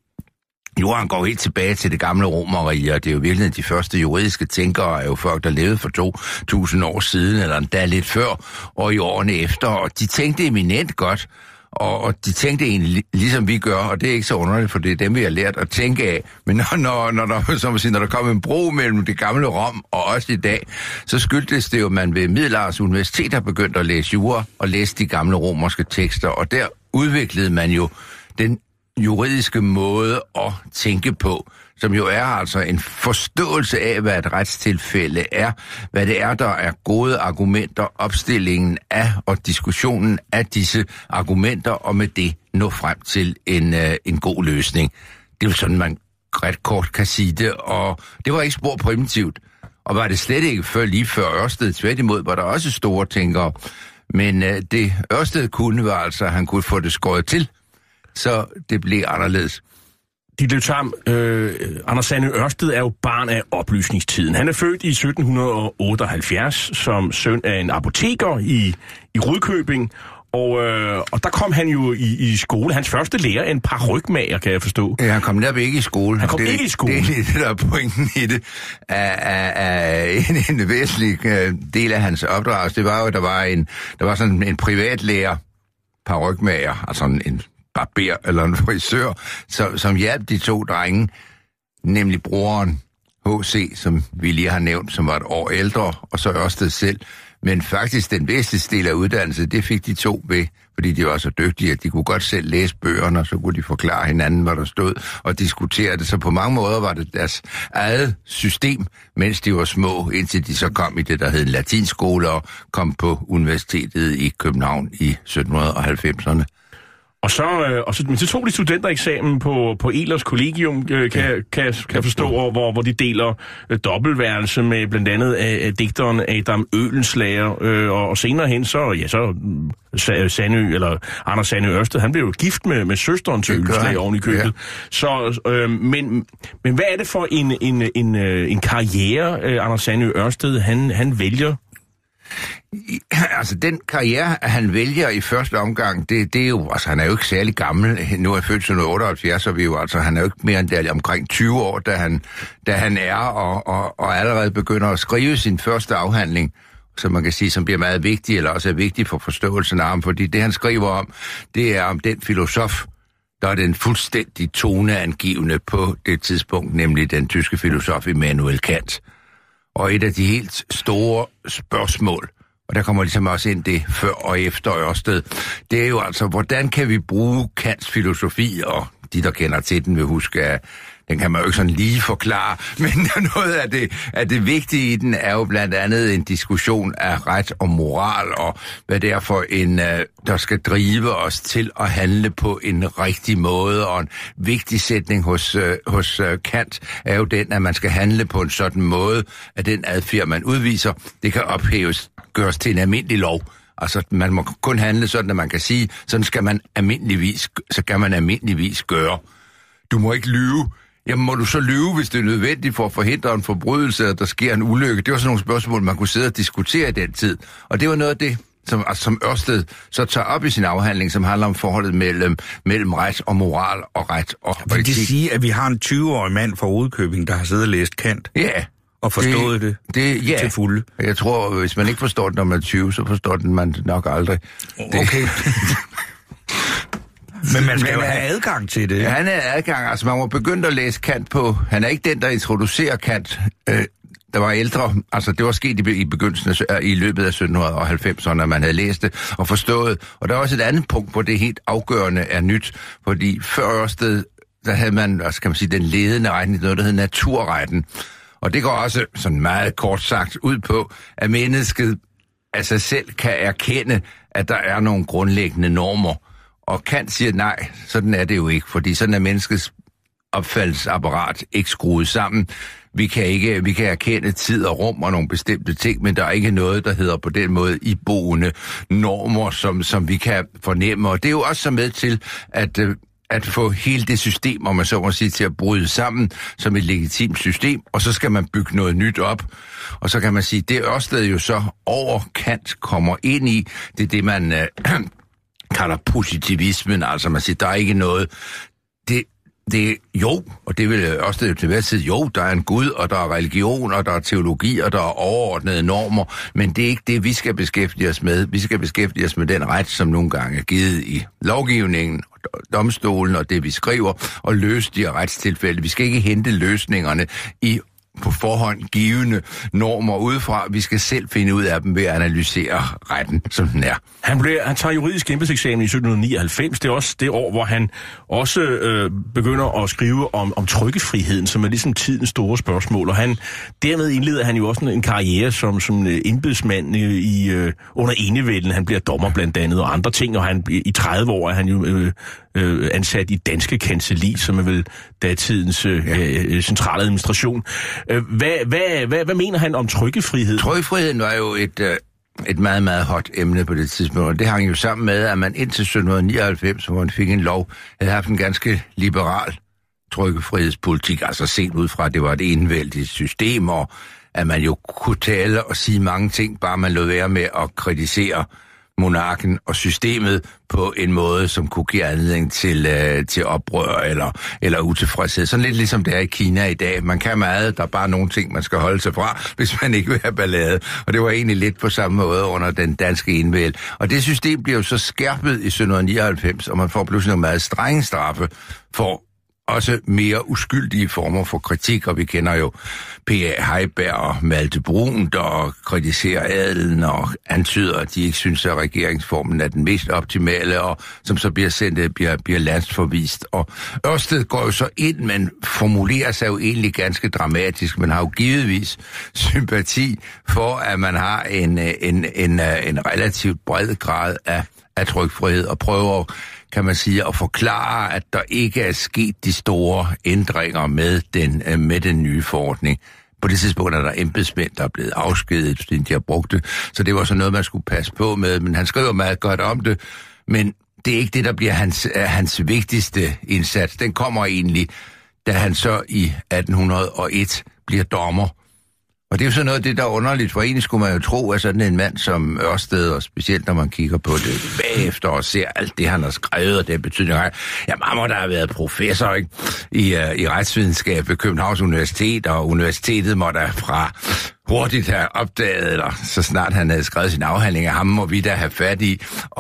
juraen går helt tilbage til det gamle Romerrige, og det er jo virkelig de første juridiske tænkere, er jo folk, der levede for 2000 år siden, eller endda lidt før, og i årene efter, og de tænkte eminent godt. Og de tænkte egentlig ligesom vi gør, og det er ikke så underligt, for det er dem, vi har lært at tænke af. Men når der kom en bro mellem det gamle Rom og os i dag, så skyldtes det jo, at man ved Middelalders Universitet har begyndt at læse jura og læse de gamle romerske tekster. Og der udviklede man jo den juridiske måde at tænke på, som jo er altså en forståelse af, hvad et retstilfælde er, hvad det er, der er gode argumenter, opstillingen af og diskussionen af disse argumenter, og med det nå frem til en god løsning. Det er jo sådan, man ret kort kan sige det, og det var ikke spor primitivt. Og var det slet ikke lige før Ørsted, tværtimod var der også store tænkere. Men det Ørsted kunne var altså, at han kunne få det skåret til, så det blev anderledes. Ditlev Tamm, Anders Sandø Ørsted er jo barn af oplysningstiden. Han er født i 1778 som søn af en apoteker i Rudkøbing, og der kom han jo i skole. Hans første lærer er en parykmager, kan jeg forstå. Ja, han kom netop ikke i skole. Han kom ikke i skole. Det er det, der er pointen i det. En væsentlig del af hans opdrag, det var jo, der var sådan en privatlærer, parykmager, altså en barber eller en frisør, som hjalp de to drenge, nemlig broren H.C., som vi lige har nævnt, som var et år ældre, og så Ørsted selv. Men faktisk den væsentligste del af uddannelse, det fik de to ved, fordi de var så dygtige, at de kunne godt selv læse bøgerne, og så kunne de forklare hinanden, hvad der stod, og diskutere det. Så på mange måder var det deres eget system, mens de var små, indtil de så kom i det, der hed en latinskole, og kom på universitetet i København i 1790'erne. Men så tog de studentereksamen på Ehlers Kollegium, kan jeg forstå, hvor de deler dobbeltværelse med blandt andet digteren Adam Oehlenschläger, og senere hen Anders Sandø Ørsted, han blev jo gift med søsteren til Oehlenschläger oven i købet. Ja. Så, men hvad er det for en karriere, Anders Sandø Ørsted, han vælger? Altså, den karriere, han vælger i første omgang, det er jo, altså han er jo ikke særlig gammel. Nu er jeg født i 1978, og han er jo ikke mere end der omkring 20 år, da han er, og allerede begynder at skrive sin første afhandling, som man kan sige, som bliver meget vigtig, eller også er vigtig for forståelsen af ham, fordi det, han skriver om, det er om den filosof, der er den fuldstændig toneangivende på det tidspunkt, nemlig den tyske filosof Immanuel Kant. Og et af de helt store spørgsmål, og der kommer ligesom også ind det før og efter Ørsted, det er jo altså, hvordan kan vi bruge Kants filosofi, og de, der kender til den, vil huske, at den kan man jo ikke sådan lige forklare, men noget af det vigtige i den er jo blandt andet en diskussion af ret og moral, og hvad det er for en, der skal drive os til at handle på en rigtig måde, og en vigtig sætning hos Kant er jo den, at man skal handle på en sådan måde, at den adfærd, man udviser, det kan gøres til en almindelig lov. Altså, man må kun handle sådan, at man kan sige, sådan kan man almindeligvis gøre. Du må ikke lyve. Jamen, må du så lyve, hvis det er nødvendigt for at forhindre en forbrydelse, at der sker en ulykke? Det var sådan nogle spørgsmål, man kunne sidde og diskutere i den tid. Og det var noget af det, som Ørsted så tager op i sin afhandling, som handler om forholdet mellem ret og moral og ret og politik. Vil det sige, at vi har en 20-årig mand fra Rudkøbing, der har siddet og læst Kant? Ja. Og forstået det til fulde? Jeg tror, hvis man ikke forstår det, når man er 20, så forstår man det nok aldrig. Okay. Men man skal jo have adgang til det. Ja, han er adgang. Altså, man må begynde at læse Kant på. Han er ikke den, der introducerer Kant. Der var ældre. Altså, det var sket i begyndelsen i løbet af 1790'erne, at man havde læst det og forstået. Og der er også et andet punkt, hvor det helt afgørende er nyt. Fordi før Ørsted, der havde man, altså, kan man sige, den ledende retning, noget, der hed naturretten. Og det går også, sådan meget kort sagt, ud på, at mennesket af sig selv kan erkende, at der er nogle grundlæggende normer. Og Kant siger, nej, sådan er det jo ikke, fordi sådan er menneskets opfattelsesapparat ikke skruet sammen. Vi kan erkende tid og rum og nogle bestemte ting, men der er ikke noget, der hedder på den måde iboende normer, som vi kan fornemme. Og det er jo også så med til at få hele det system, om man så må sige, til at bryde sammen som et legitimt system, og så skal man bygge noget nyt op. Og så kan man sige, det Ørsted jo så over Kant kommer ind i, det er det, man kalder positivismen, altså man siger, der er ikke noget, det jo, og det vil også til hver tid, jo, der er en Gud, og der er religion, og der er teologi, og der er overordnede normer, men det er ikke det, vi skal beskæftige os med. Vi skal beskæftige os med den ret, som nogle gange er givet i lovgivningen, domstolen og det, vi skriver, og løse de retstilfælde. Vi skal ikke hente løsningerne i på forhånd givende normer udefra. Vi skal selv finde ud af dem ved at analysere retten, som den er. Han tager juridisk embedseksamen i 1799. Det er også det år, hvor han også begynder at skrive om trykkefriheden, som er ligesom tidens store spørgsmål. Og dermed indleder han jo også en karriere som embedsmand under enevælden. Han bliver dommer blandt andet og andre ting, og i 30 år er han jo ansat i Danske Kancelli, som er vel datidens centrale administration. Hvad mener han om trykkefrihed? Trykkefriheden var jo et meget, meget hot emne på det tidspunkt, og det hang jo sammen med, at man indtil 1799, hvor man fik en lov, havde haft en ganske liberal trykkefrihedspolitik, altså set ud fra, at det var et enevældigt system, og at man jo kunne tale og sige mange ting, bare man lod være med at kritisere monarken og systemet på en måde, som kunne give anledning til oprør eller utilfredshed. Sådan lidt ligesom det er i Kina i dag. Man kan meget, der er bare nogle ting, man skal holde sig fra, hvis man ikke vil have ballade. Og det var egentlig lidt på samme måde under den danske enevælde. Og det system bliver jo så skærpet i 1799, og man får pludselig nogle meget strenge straffe for også mere uskyldige former for kritik, og vi kender jo P.A. Heiberg og Malte Brun, der kritiserer adelen og antyder, at de ikke synes, at regeringsformen er den mest optimale, og som så bliver landsforvist. Og Ørsted går jo så ind, men formulerer sig jo egentlig ganske dramatisk, men har jo givetvis sympati for, at man har en relativt bred grad af trykfrihed, og prøver at kan man sige, at forklare, at der ikke er sket de store ændringer med den nye forordning. På det tidspunkt er der embedsmænd, der er blevet afskediget, fordi de har brugt det. Så det var så noget, man skulle passe på med. Men han skriver meget godt om det. Men det er ikke det, der bliver hans vigtigste indsats. Den kommer egentlig, da han så i 1801 bliver dommer. Og det er jo sådan noget af det, der er underligt, for egentlig skulle man jo tro, at sådan en mand som Ørsted, og specielt når man kigger på det bagefter og ser alt det, han har skrevet, og det betyder, ja, man må da have været professor, ikke? I retsvidenskab ved Københavns Universitet, og universitetet må da fra hurtigt have opdaget, eller så snart han havde skrevet sin afhandling af ham, må vi da have fat i,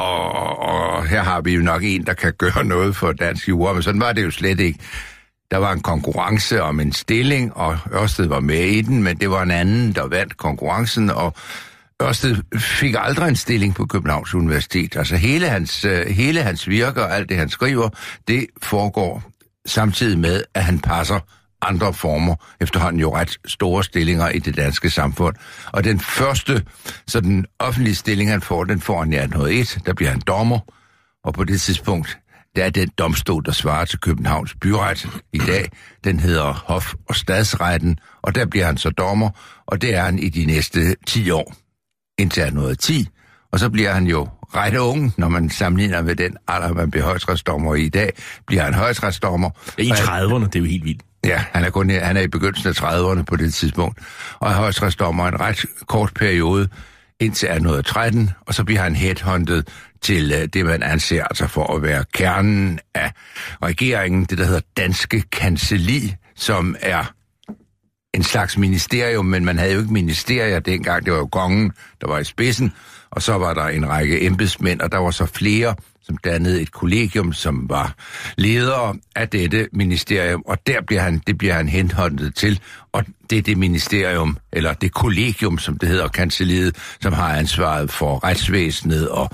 og her har vi jo nok en, der kan gøre noget for dansk jura, men sådan var det jo slet ikke. Der var en konkurrence om en stilling, og Ørsted var med i den, men det var en anden, der vandt konkurrencen, og Ørsted fik aldrig en stilling på Københavns Universitet. Altså hele hans virke og alt det, han skriver, det foregår samtidig med, at han passer andre former, efterhånden jo ret store stillinger i det danske samfund. Og den første sådan offentlige stilling, han får, den får han i 1801, der bliver han dommer, og på det tidspunkt, der er den domstol, der svarer til Københavns byret i dag. Den hedder Hof- og Stadsretten, og der bliver han så dommer, og det er han i de næste 10 år, indtil 1810. Og så bliver han jo ret ung, når man sammenligner med den alder, man bliver højesteretsdommer i dag, bliver han højesteretsdommer. I 30'erne, det er jo helt vildt. Ja, han er i begyndelsen af 30'erne på det tidspunkt, og er højesteretsdommer en ret kort periode, indtil 1813, og så bliver han headhunted til det, man anser altså for at være kernen af regeringen, det der hedder Danske Kancelli, som er en slags ministerium, men man havde jo ikke ministerier dengang, det var jo kongen, der var i spidsen, og så var der en række embedsmænd, og der var så flere, som dannede et kollegium, som var ledere af dette ministerium, og det bliver han henhåndet til, og det er det ministerium, eller det kollegium, som det hedder, kancelliet, som har ansvaret for retsvæsenet og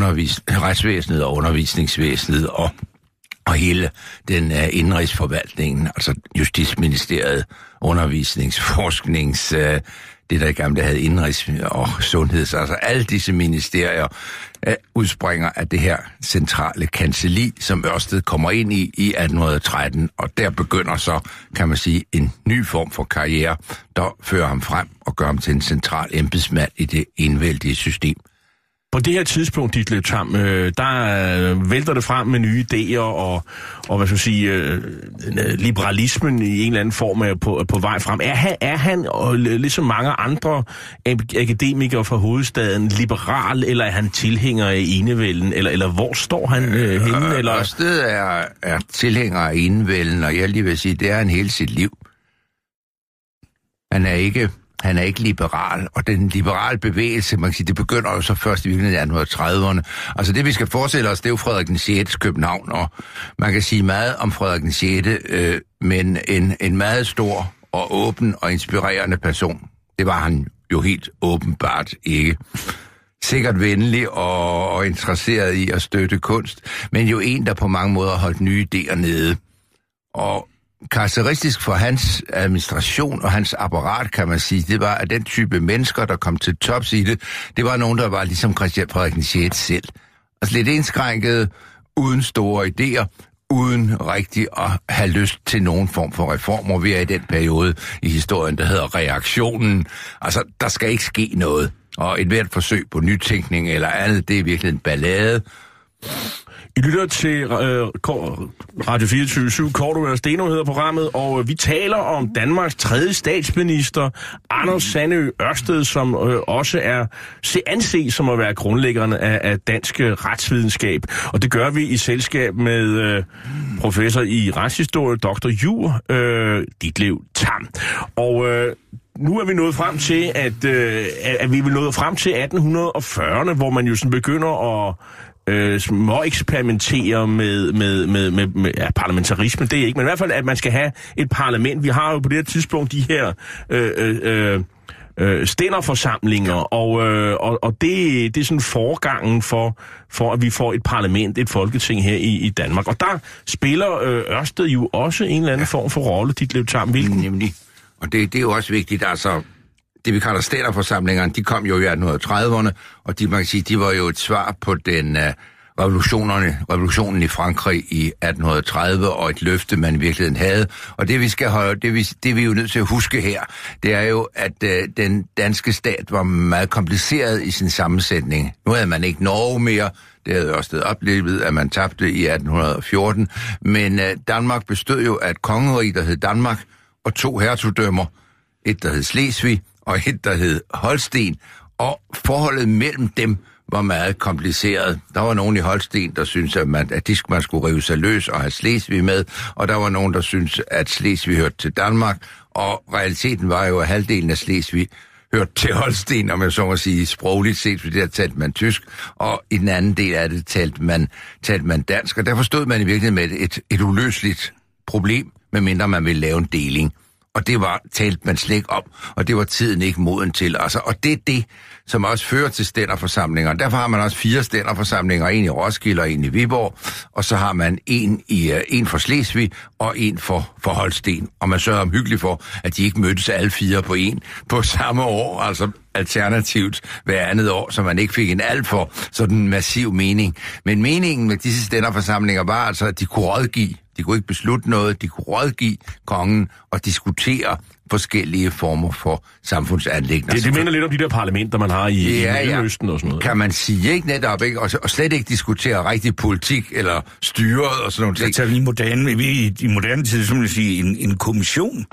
undervisningsvæsenet og hele den indrigsforvaltningen, altså Justitsministeriet, undervisningsforsknings, det der i gamle havde indrigs- og sundheds, altså alle disse ministerier udspringer af det her centrale kancelli, som Ørsted kommer ind i 1813, og der begynder så, kan man sige, en ny form for karriere, der fører ham frem og gør ham til en central embedsmand i det enevældige system. På det her tidspunkt, Ditlev Tamm, der vælter det frem med nye idéer, og hvad skal jeg sige, liberalismen i en eller anden form er på vej frem. Er han ligesom mange andre akademikere fra hovedstaden liberal, eller er han tilhænger af enevælden, eller hvor står han henne? Eller? Ørsted er tilhænger af enevælden, og jeg lige vil sige, det er han hele sit liv. Han er ikke liberal, og den liberale bevægelse, man kan sige, det begynder jo så først i virkeligheden i 1830'erne. Altså det, vi skal forestille os, det er jo Frederik den 6. København, og man kan sige meget om Frederik den 6., men en meget stor og åben og inspirerende person. Det var han jo helt åbenbart ikke. Sikkert venlig og interesseret i at støtte kunst, men jo en, der på mange måder holdt nye idéer nede. Og karakteristisk for hans administration og hans apparat, kan man sige, det var, at den type mennesker, der kom til tops i det var nogen, der var ligesom Christian Frederik den 6. selv. Altså lidt indskrænket, uden store idéer, uden rigtig at have lyst til nogen form for reformer. Vi er i den periode i historien, der hedder reaktionen. Altså, der skal ikke ske noget. Og et hvert forsøg på nytænkning eller andet, det er virkelig en ballade. I lytter til Radio 24/7, Cordua og Steno hedder programmet, og vi taler om Danmarks 3. statsminister, Anders Sandø Ørsted, som også er anset som at være grundlæggeren af dansk retsvidenskab. Og det gør vi i selskab med professor i retshistorie, Dr. jur, Ditlev Tamm. Og nu er vi nået frem til, at vi er nået frem til 1840'erne, hvor man jo sådan begynder at må eksperimentere med parlamentarisme, det er ikke, men i hvert fald, at man skal have et parlament. Vi har jo på det her tidspunkt de her stænderforsamlinger, og det er sådan forgangen for, at vi får et parlament, et folketing her i Danmark. Og der spiller Ørsted jo også en eller anden form for rolle, Ditlev Tamm. Hvilken? Nemlig. Og det er jo også vigtigt, altså det vi kalder stænderforsamlingerne, de kom jo i 1830'erne, og man kan sige, de var jo et svar på den revolutionen i Frankrig i 1830, og et løfte, man i virkeligheden havde. Og det vi er jo nødt til at huske her, det er jo, at den danske stat var meget kompliceret i sin sammensætning. Nu havde man ikke Norge mere, det havde også været oplevet, at man tabte i 1814, men Danmark bestod jo af et kongerige, der hed Danmark, og 2 hertugdømmer, et der hed Slesvig, og et der hed Holsten, og forholdet mellem dem var meget kompliceret. Der var nogen i Holsten, der syntes, at man skulle rive sig løs og have Slesvig med, og der var nogen, der syntes, at Slesvig hørte til Danmark, og realiteten var jo, at halvdelen af Slesvig hørte til Holsten, om jeg så må sige, sprogligt set, fordi der talte man tysk, og i den anden del af det talte man dansk, og derfor stod man i virkeligheden med et uløseligt problem, medmindre man ville lave en deling. Og det talte man slet ikke om, og det var tiden ikke moden til. Altså, og det er det, som også fører til stænderforsamlinger. Derfor har man også 4 stænderforsamlinger, en i Roskilde og en i Viborg, og så har man en for Slesvig og en for Holsten. Og man sørger omhyggeligt for, at de ikke mødtes alle 4 på samme år, altså alternativt hver andet år, så man ikke fik en alt for sådan massiv mening. Men meningen med disse stænderforsamlinger var altså, at de kunne rådgive. De kunne ikke beslutte noget, de kunne rådgive kongen og diskutere forskellige former for samfundsanliggender. Det minder lidt om de der parlamenter, man har i Mellemøsten og sådan noget. Kan man sige, ikke netop, ikke? Og slet ikke diskutere rigtig politik eller styret og sådan noget. Det er i moderne tid, som man sige, en kommission.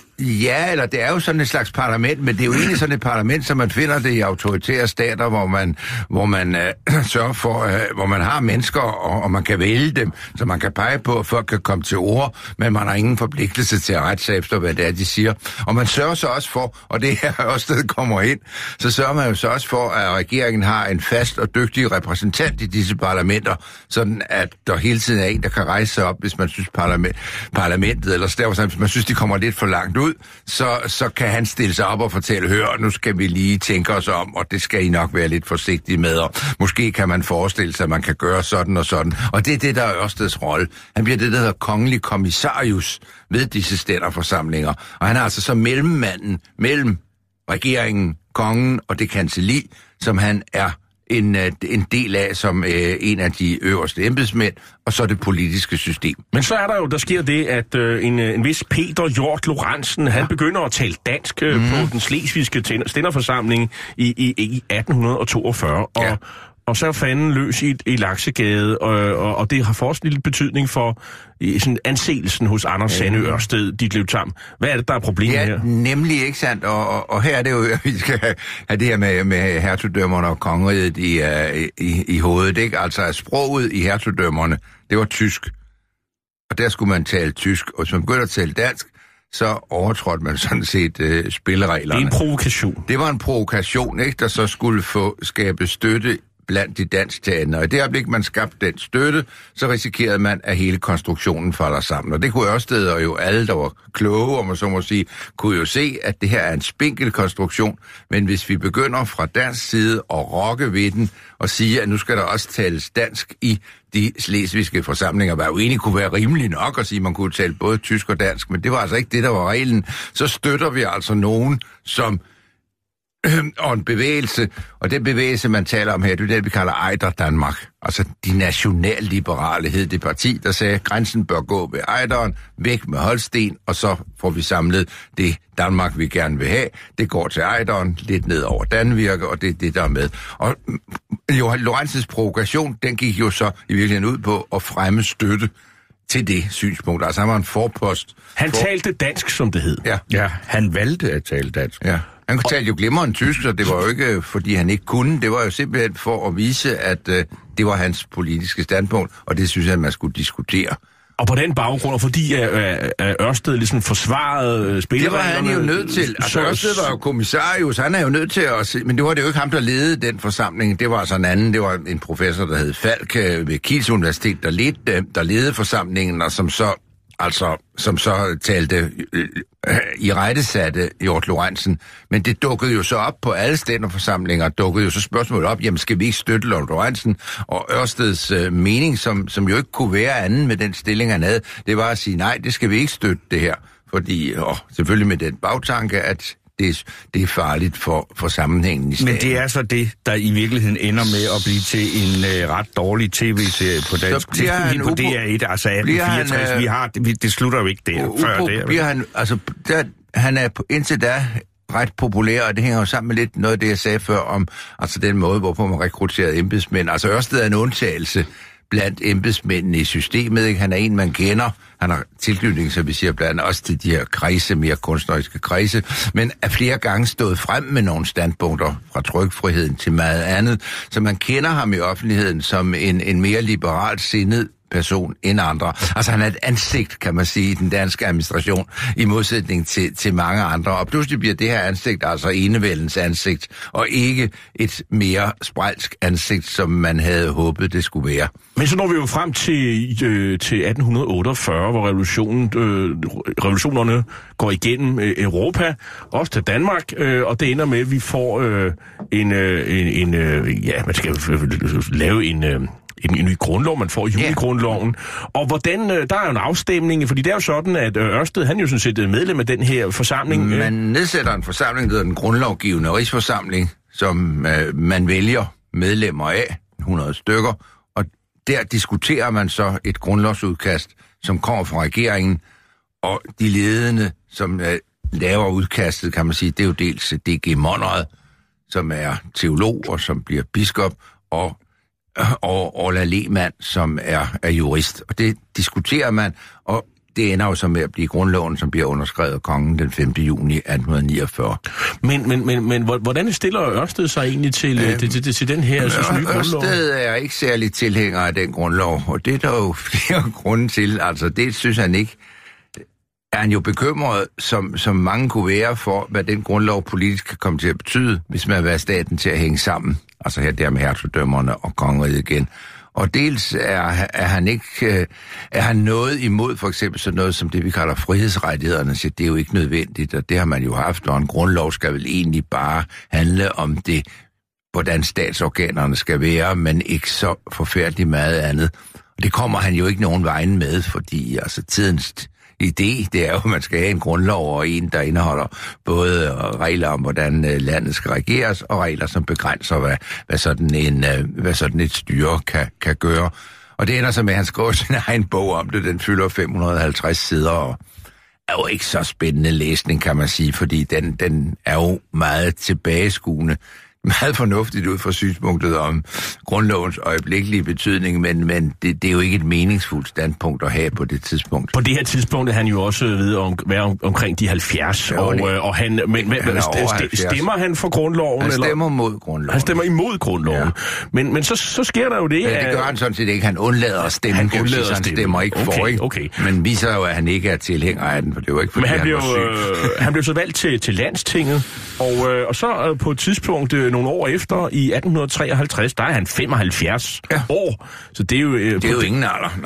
Ja, eller det er jo sådan et slags parlament, men det er jo egentlig sådan et parlament, som man finder det i autoritære stater, hvor man sørger for, hvor man har mennesker, og man kan vælge dem, så man kan pege på, at folk kan komme til ord, men man har ingen forpligtelse til at rette sig efter, hvad det er, de siger. Og man sørger så også for, og det her også det kommer ind, så sørger man jo så også for, at regeringen har en fast og dygtig repræsentant i disse parlamenter, sådan at der hele tiden er en, der kan rejse sig op, hvis man synes parlamentet, eller stærkere, hvis man synes, de kommer lidt for langt ud, så kan han stille sig op og fortælle, hør, nu skal vi lige tænke os om, og det skal I nok være lidt forsigtige med, og måske kan man forestille sig, at man kan gøre sådan og sådan. Og det er det, der er Ørsteds rolle. Han bliver det, der hedder kongelig kommissarius ved disse stænderforsamlinger. Og han er altså så mellemmanden mellem regeringen, kongen og det kancelli, som han er en del af som en af de øverste embedsmænd, og så det politiske system. Men så er der sker det, at en vis Peter Hjort Lorentzen, han begynder at tale dansk på den slesvigske stænderforsamling i 1842, og så er fanden løs i Laksegade, og det har fået en lille betydning for sådan anseelsen hos Anders Sandø Ørsted, Ditlev Tamm. Hvad er det, der er problemet her? Ja, nemlig, ikke sandt? Og her er det jo, at vi skal have det her med hertugdømmerne og kongeriget i hovedet, ikke? Altså, at sproget i hertugdømmerne, det var tysk. Og der skulle man tale tysk, og hvis man begyndte at tale dansk, så overtrådte man sådan set spillereglerne. Det er en provokation. Det var en provokation, ikke? Der så skulle skabe støtte blandt de dansktalende. Og i det øjeblik, man skabte den støtte, så risikerede man, at hele konstruktionen falder sammen. Og det kunne Ørsted og jo alle, der var kloge, om man så må sige, kunne jo se, at det her er en spinkel konstruktion. Men hvis vi begynder fra dansk side at rokke ved den og sige, at nu skal der også tales dansk i de slesvigske forsamlinger, hvad jo egentlig kunne være rimeligt nok at sige, at man kunne tale både tysk og dansk, men det var altså ikke det, der var reglen. Så støtter vi altså nogen, som og en bevægelse, og den bevægelse, man taler om her, det er det, vi kalder Ejder Danmark. Altså de nationalliberale hed det parti, der sagde, at grænsen bør gå ved Ejderen, væk med Holsten, og så får vi samlet det Danmark, vi gerne vil have. Det går til Ejderen, lidt ned over Danvirke, og det er det, der er med. Og Johan Lorentzens provokation, den gik jo så i virkeligheden ud på at fremme støtte til det synspunkt. Altså han var en forpost. Han talte dansk, som det hed. Ja, han valgte at tale dansk. Ja. Han talte jo glimrende tysk, så det var jo ikke, fordi han ikke kunne. Det var jo simpelthen for at vise, at det var hans politiske standpunkt, og det synes jeg, man skulle diskutere. Og på den baggrund, og fordi Ørsted ligesom forsvarede spillereglerne... Det var han jo nødt til. Altså Ørsted var jo kommissarius, han er jo nødt til at se... Men det var det jo ikke ham, der ledede den forsamling. Det var altså en anden, det var en professor, der hed Falk ved Kiels Universitet, der ledede forsamlingen, og som så talte i rettesatte Hjort Lorentzen. Men det dukkede jo så op på alle stænderforsamlinger, dukkede jo så spørgsmålet op, jamen skal vi ikke støtte Hjort Lorentzen? Og Ørsteds mening, som jo ikke kunne være anden med den stilling, han havde, det var at sige, nej, det skal vi ikke støtte det her. Fordi, selvfølgelig med den bagtanke, at det er farligt for sammenhængen i staten. Men det er så det, der i virkeligheden ender med at blive til en ret dårlig tv-serie på dansk. Så bliver han på DR1, altså 1864. Det slutter jo ikke der, før det. Bliver han, altså, han er indtil da ret populær, og det hænger jo sammen med lidt noget af det, jeg sagde før om altså den måde, hvorpå man rekrutterede embedsmænd. Altså Ørsted er en undtagelse blandt embedsmændene i systemet. Ikke? Han er en, man kender. Han har tilknytning, så vi siger, blandt også til de her kredse, mere kunstneriske kredse, men er flere gange stået frem med nogle standpunkter fra trykfriheden til meget andet. Så man kender ham i offentligheden som en mere liberalt sindet person end andre. Altså han er et ansigt, kan man sige, i den danske administration, i modsætning til mange andre. Og pludselig bliver det her ansigt altså enevældens ansigt, og ikke et mere sprælsk ansigt, som man havde håbet, det skulle være. Men så når vi jo frem til 1848, hvor revolutionerne går igennem Europa, også til Danmark, og det ender med, at vi får man skal lave en ny grundlov, man får junigrundloven. Og hvordan, der er jo en afstemning, fordi det er jo sådan, at Ørsted, han er jo sådan set medlem af den her forsamling. Man nedsætter en forsamling, der hedder den grundlovgivende rigsforsamling, som man vælger medlemmer af, 100 stykker, og der diskuterer man så et grundlovsudkast, som kommer fra regeringen, og de ledende, som laver udkastet, kan man sige, det er jo dels D.G. Monrad, som er teolog og som bliver biskop, og Orla Lehmann, som er jurist. Og det diskuterer man, og det ender jo så med at blive grundloven, som bliver underskrevet af kongen den 5. juni 1849. Men hvordan stiller Ørsted sig egentlig til den her nye grundlov? Ørsted er ikke særlig tilhænger af den grundlov, og det er der jo flere grunde til. Altså, det synes han ikke. Er han jo bekymret, som mange kunne være for, hvad den grundlov politisk kan komme til at betyde, hvis man vil have staten til at hænge sammen. Altså her der med hertugdømmerne og kongeriget igen. Og dels er han noget imod for eksempel sådan noget som det, vi kalder frihedsrettighederne. Så det er jo ikke nødvendigt, og det har man jo haft, og en grundlov skal vel egentlig bare handle om det, hvordan statsorganerne skal være, men ikke så forfærdeligt meget andet. Og det kommer han jo ikke nogen vejen med, fordi altså tidens idé, det er jo, at man skal have en grundlov og en, der indeholder både regler om, hvordan landet skal regeres, og regler, som begrænser, hvad sådan et styre kan gøre. Og det ender så med, at han skriver sin egen bog om det. Den fylder 550 sider, og er jo ikke så spændende læsning, kan man sige, fordi den er jo meget tilbageskuende. Meget fornuftigt ud fra synspunktet om grundlovens øjeblikkelige betydning, men det er jo ikke et meningsfuldt standpunkt at have på det tidspunkt. På det her tidspunkt er han jo også ved at være omkring de 70, og han, stemmer han for grundloven? Han stemmer mod grundloven. Han stemmer imod grundloven. Ja. Men så sker der jo det. Ja, det gør han sådan set ikke. Han undlader at stemme. Han stemmer ikke for, ikke? Okay. Men viser jo, at han ikke er tilhænger af den, for det er jo ikke, fordi han blev så valgt til Landstinget, og så på et tidspunkt nogle år efter, i 1853, der er han 75 år. Så det er jo... det er jo ingen alder.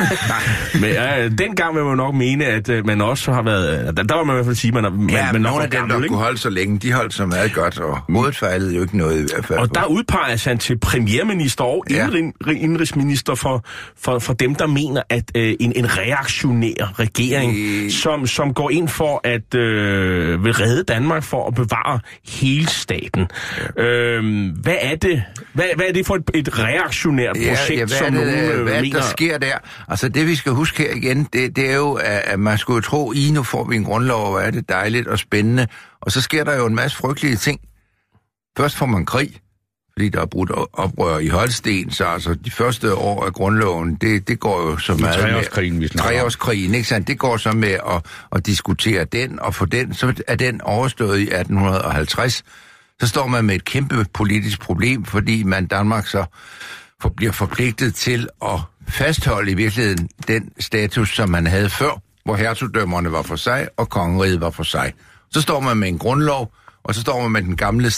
Nej. Men dengang vil man nok mene, at man også har været... Der var man i hvert fald sige, man nogle af dem, der kunne holde så længe, de holdt så meget godt, og hovedet fejlede jo ikke noget i hvert fald. Og der udpeges han til premierminister og indrigsminister for dem, der mener, at en reaktionær regering, som går ind for at vil redde Danmark for at bevare hele staten. Hvad er det for et reaktionært projekt, som nogen mener? Der sker der? Altså det, vi skal huske her igen, det er jo, at man skulle tro, nu får vi en grundlov, og er det dejligt og spændende. Og så sker der jo en masse frygtelige ting. Først får man krig, fordi der er brudt oprør i Holsten, så altså de første år af grundloven, det går jo så meget med... Treårskrigen, ikke sandt? Det går så med at diskutere den, og for den, så er den overstået i 1850. Så står man med et kæmpe politisk problem, fordi Danmark så bliver forpligtet til at fastholde i virkeligheden den status, som man havde før, hvor hertugdømmerne var for sig, og kongeriget var for sig. Så står man med en grundlov, og så står man med den gamle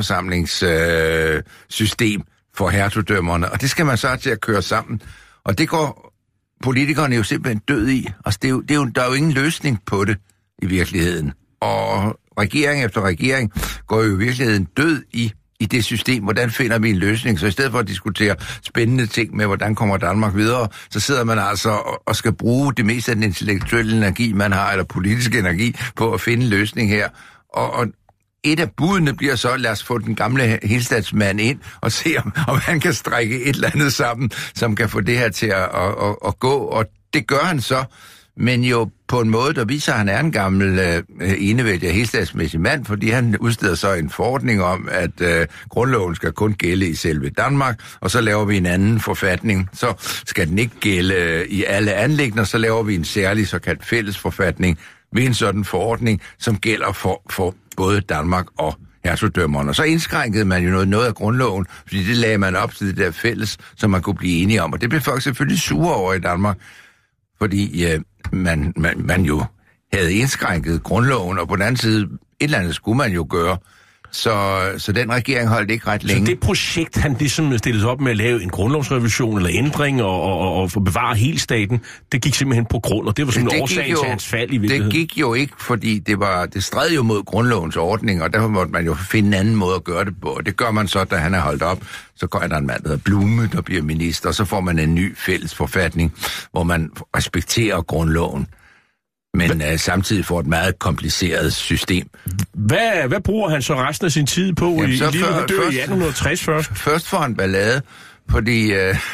stænderforsamlingssystem for hertugdømmerne, og det skal man så til at køre sammen. Og det går politikerne jo simpelthen død i. Altså, der er jo ingen løsning på det i virkeligheden. Og regering efter regering går jo i virkeligheden død i det system. Hvordan finder vi en løsning? Så i stedet for at diskutere spændende ting med, hvordan kommer Danmark videre, så sidder man altså og skal bruge det meste af den intellektuelle energi, man har, eller politisk energi, på at finde en løsning her. Og et af budene bliver så, lad os få den gamle helstatsmand ind og se, om han kan strikke et eller andet sammen, som kan få det her til at gå. Og det gør han så, men jo på en måde, der viser, at han er en gammel enevældig helstatsmæssig mand, fordi han udsteder så en forordning om, at grundloven skal kun gælde i selve Danmark, og så laver vi en anden forfatning. Så skal den ikke gælde i alle anliggender, så laver vi en særlig såkaldt fællesforfatning ved en sådan forordning, som gælder for både Danmark og hertugdømmerne. Og så indskrænkede man jo noget af grundloven, fordi det lagde man op til det der fælles, som man kunne blive enige om. Og det blev folk selvfølgelig sure over i Danmark, fordi man jo havde indskrænket grundloven, og på den anden side, et eller andet skulle man jo gøre. Så den regering holdt ikke ret længe. Så det projekt, han ligesom stillede op med at lave en grundlovsrevision eller ændring og bevare hele staten, det gik simpelthen på grund, og det var sådan en årsag til hans fald i virkeligheden. Det gik jo ikke, fordi det stred jo mod grundlovens ordning, og derfor måtte man jo finde en anden måde at gøre det på. Og det gør man så, da han er holdt op. Så går der en mand, der hedder Blume, der bliver minister, og så får man en ny fælles forfatning, hvor man respekterer grundloven, men samtidig får et meget kompliceret system. Hvad bruger han så resten af sin tid på? Jamen, han dør i 1860 først? Først får han ballade, fordi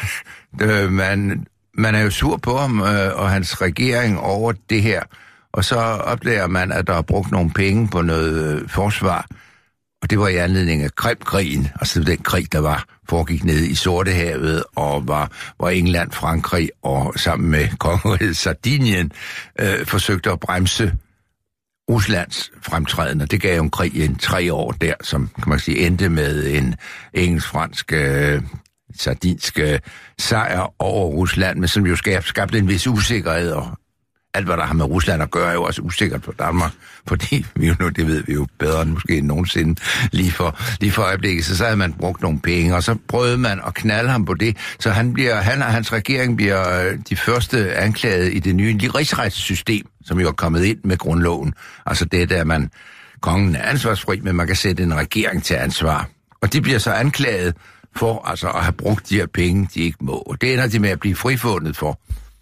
man er jo sur på ham og hans regering over det her, og så opdager man, at der er brugt nogle penge på noget forsvar, og det var i anledning af Krimkrigen, altså den krig, der foregik nede i Sortehavet, og var England, Frankrig og sammen med kongeriget Sardinien forsøgte at bremse Ruslands fremtræden, og det gav jo en krig i 3 år der, som kan man sige endte med en engelsk-fransk sardinsk sejr over Rusland, men som jo skabte en vis usikkerhed, og alt, hvad der har med Rusland at gøre, er jo også usikkert for Danmark, fordi vi jo nu, det ved vi jo bedre end måske nogensinde lige for øjeblikket. Så havde man brugt nogle penge, og så prøvede man at knalde ham på det. Så han og hans regering bliver de første anklaget i det nye rigsretssystem, som jo er kommet ind med grundloven. Altså det der, kongen er ansvarsfri, men man kan sætte en regering til ansvar. Og de bliver så anklaget for altså at have brugt de her penge, de ikke må. Og det ender de med at blive frifundet for.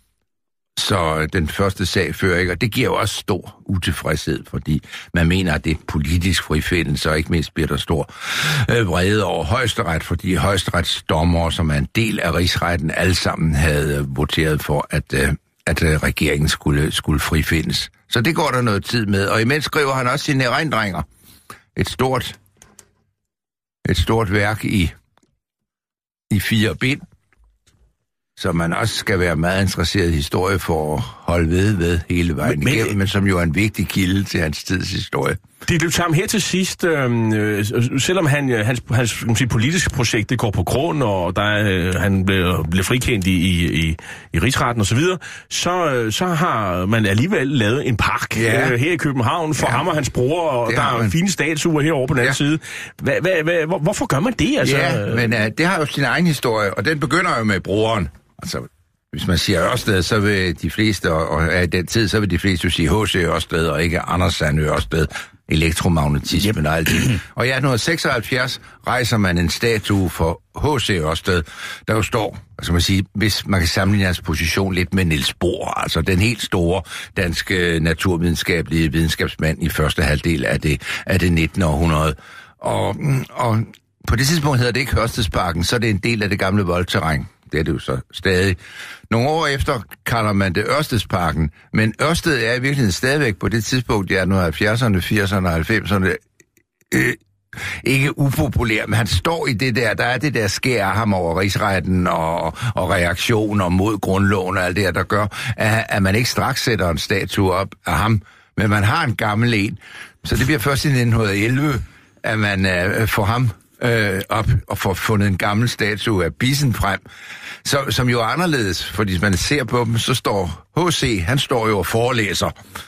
Så den første sag fører ikke, og det giver jo også stor utilfredshed, fordi man mener, at det er politisk frifindelse, og ikke mindst bliver der stor vrede over højesteret, fordi højesteretsdommere, som er en del af rigsretten, alle sammen havde voteret for, at regeringen skulle frifindes. Så det går der noget tid med, og imens skriver han også sine erindringer. Et stort værk i 4 bind, som man også skal være meget interesseret i historie for at holde ved hele vejen igennem, men som jo er en vigtig kilde til hans tids historie. Det løb sammen her til sidst, selvom hans politiske projekt det går på grund, og han blev frikendt i rigsretten og så videre, så har man alligevel lavet en park her i København for ham og hans bror, og der er fine statuer herovre på den anden side. Hvorfor gør man det? Altså? Ja, men det har jo sin egen historie, og den begynder jo med broren. Altså, hvis man siger Ørsted, så vil de fleste, og i den tid, så vil de fleste jo sige H.C. Ørsted, og ikke Anders Sandø Ørsted, elektromagnetismen og alt det. Og i 1876 rejser man en statue for H.C. Ørsted, der jo står, altså man siger, hvis man kan sammenligne hans position lidt med Niels Bohr, altså den helt store danske naturvidenskabelige videnskabsmand i første halvdel af det 19. århundrede. Og på det tidspunkt hedder det ikke Ørstedsparken, så er det en del af det gamle voldterræn. Det er det jo så stadig. Nogle år efter kalder man det Ørstedsparken, men Ørsted er i virkeligheden stadigvæk på det tidspunkt, i 70'erne, 80'erne og 90'erne, ikke upopulær, men han står i det der er det der skær af ham over rigsretten og reaktioner mod grundloven og alt det der gør, at man ikke straks sætter en statue op af ham, men man har en gammel en. Så det bliver først i 1911, at man får ham op og får fundet en gammel statue af Bissen frem, som jo er anderledes, fordi hvis man ser på dem, så står H.C., han står jo og forelæser,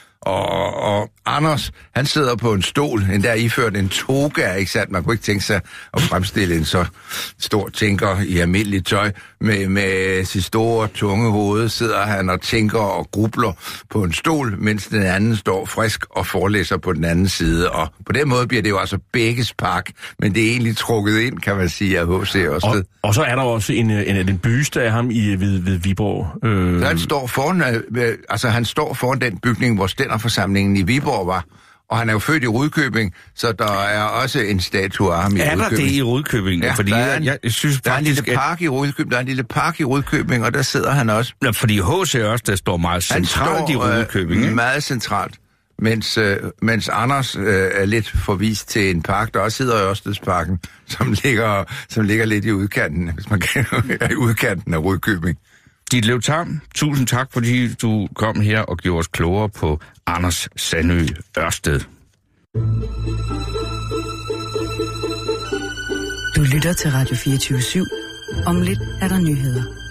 og Anders, han sidder på en stol, endda iført en toga, ikke sandt? Man kunne ikke tænke sig at fremstille en så stor tænker i almindelig tøj. Med sit store, tunge hoved sidder han og tænker og grubler på en stol, mens den anden står frisk og forelæser på den anden side. Og på den måde bliver det jo altså begges park, men det er egentlig trukket ind, kan man sige, af H.C. også. Og så er der også en byste af ham ved Viborg. Så han står foran den bygning, hvor stænderforsamlingen i Viborg var, Og han er jo født i Rudkøbing, så der er også en statue af ham i Rudkøbing. Er der det i Rudkøbing? Ja, fordi jeg synes der er en lille faktisk, park i Rudkøbing. Der er en lille park i Rudkøbing, og der sidder han også. Ja, fordi H.C. Ørsted står meget centralt i Rudkøbing, ikke? Meget centralt. Mens Anders er lidt forvist til en park, der også hedder Ørstedsparken, som ligger lidt i udkanten, hvis man kan, i udkanten af Rudkøbing. Ditlev Tamm, tusind tak, fordi du kom her og gjorde os klogere på Anders Sandø Ørsted. Du lytter til Radio 24/7. Om lidt er der nyheder.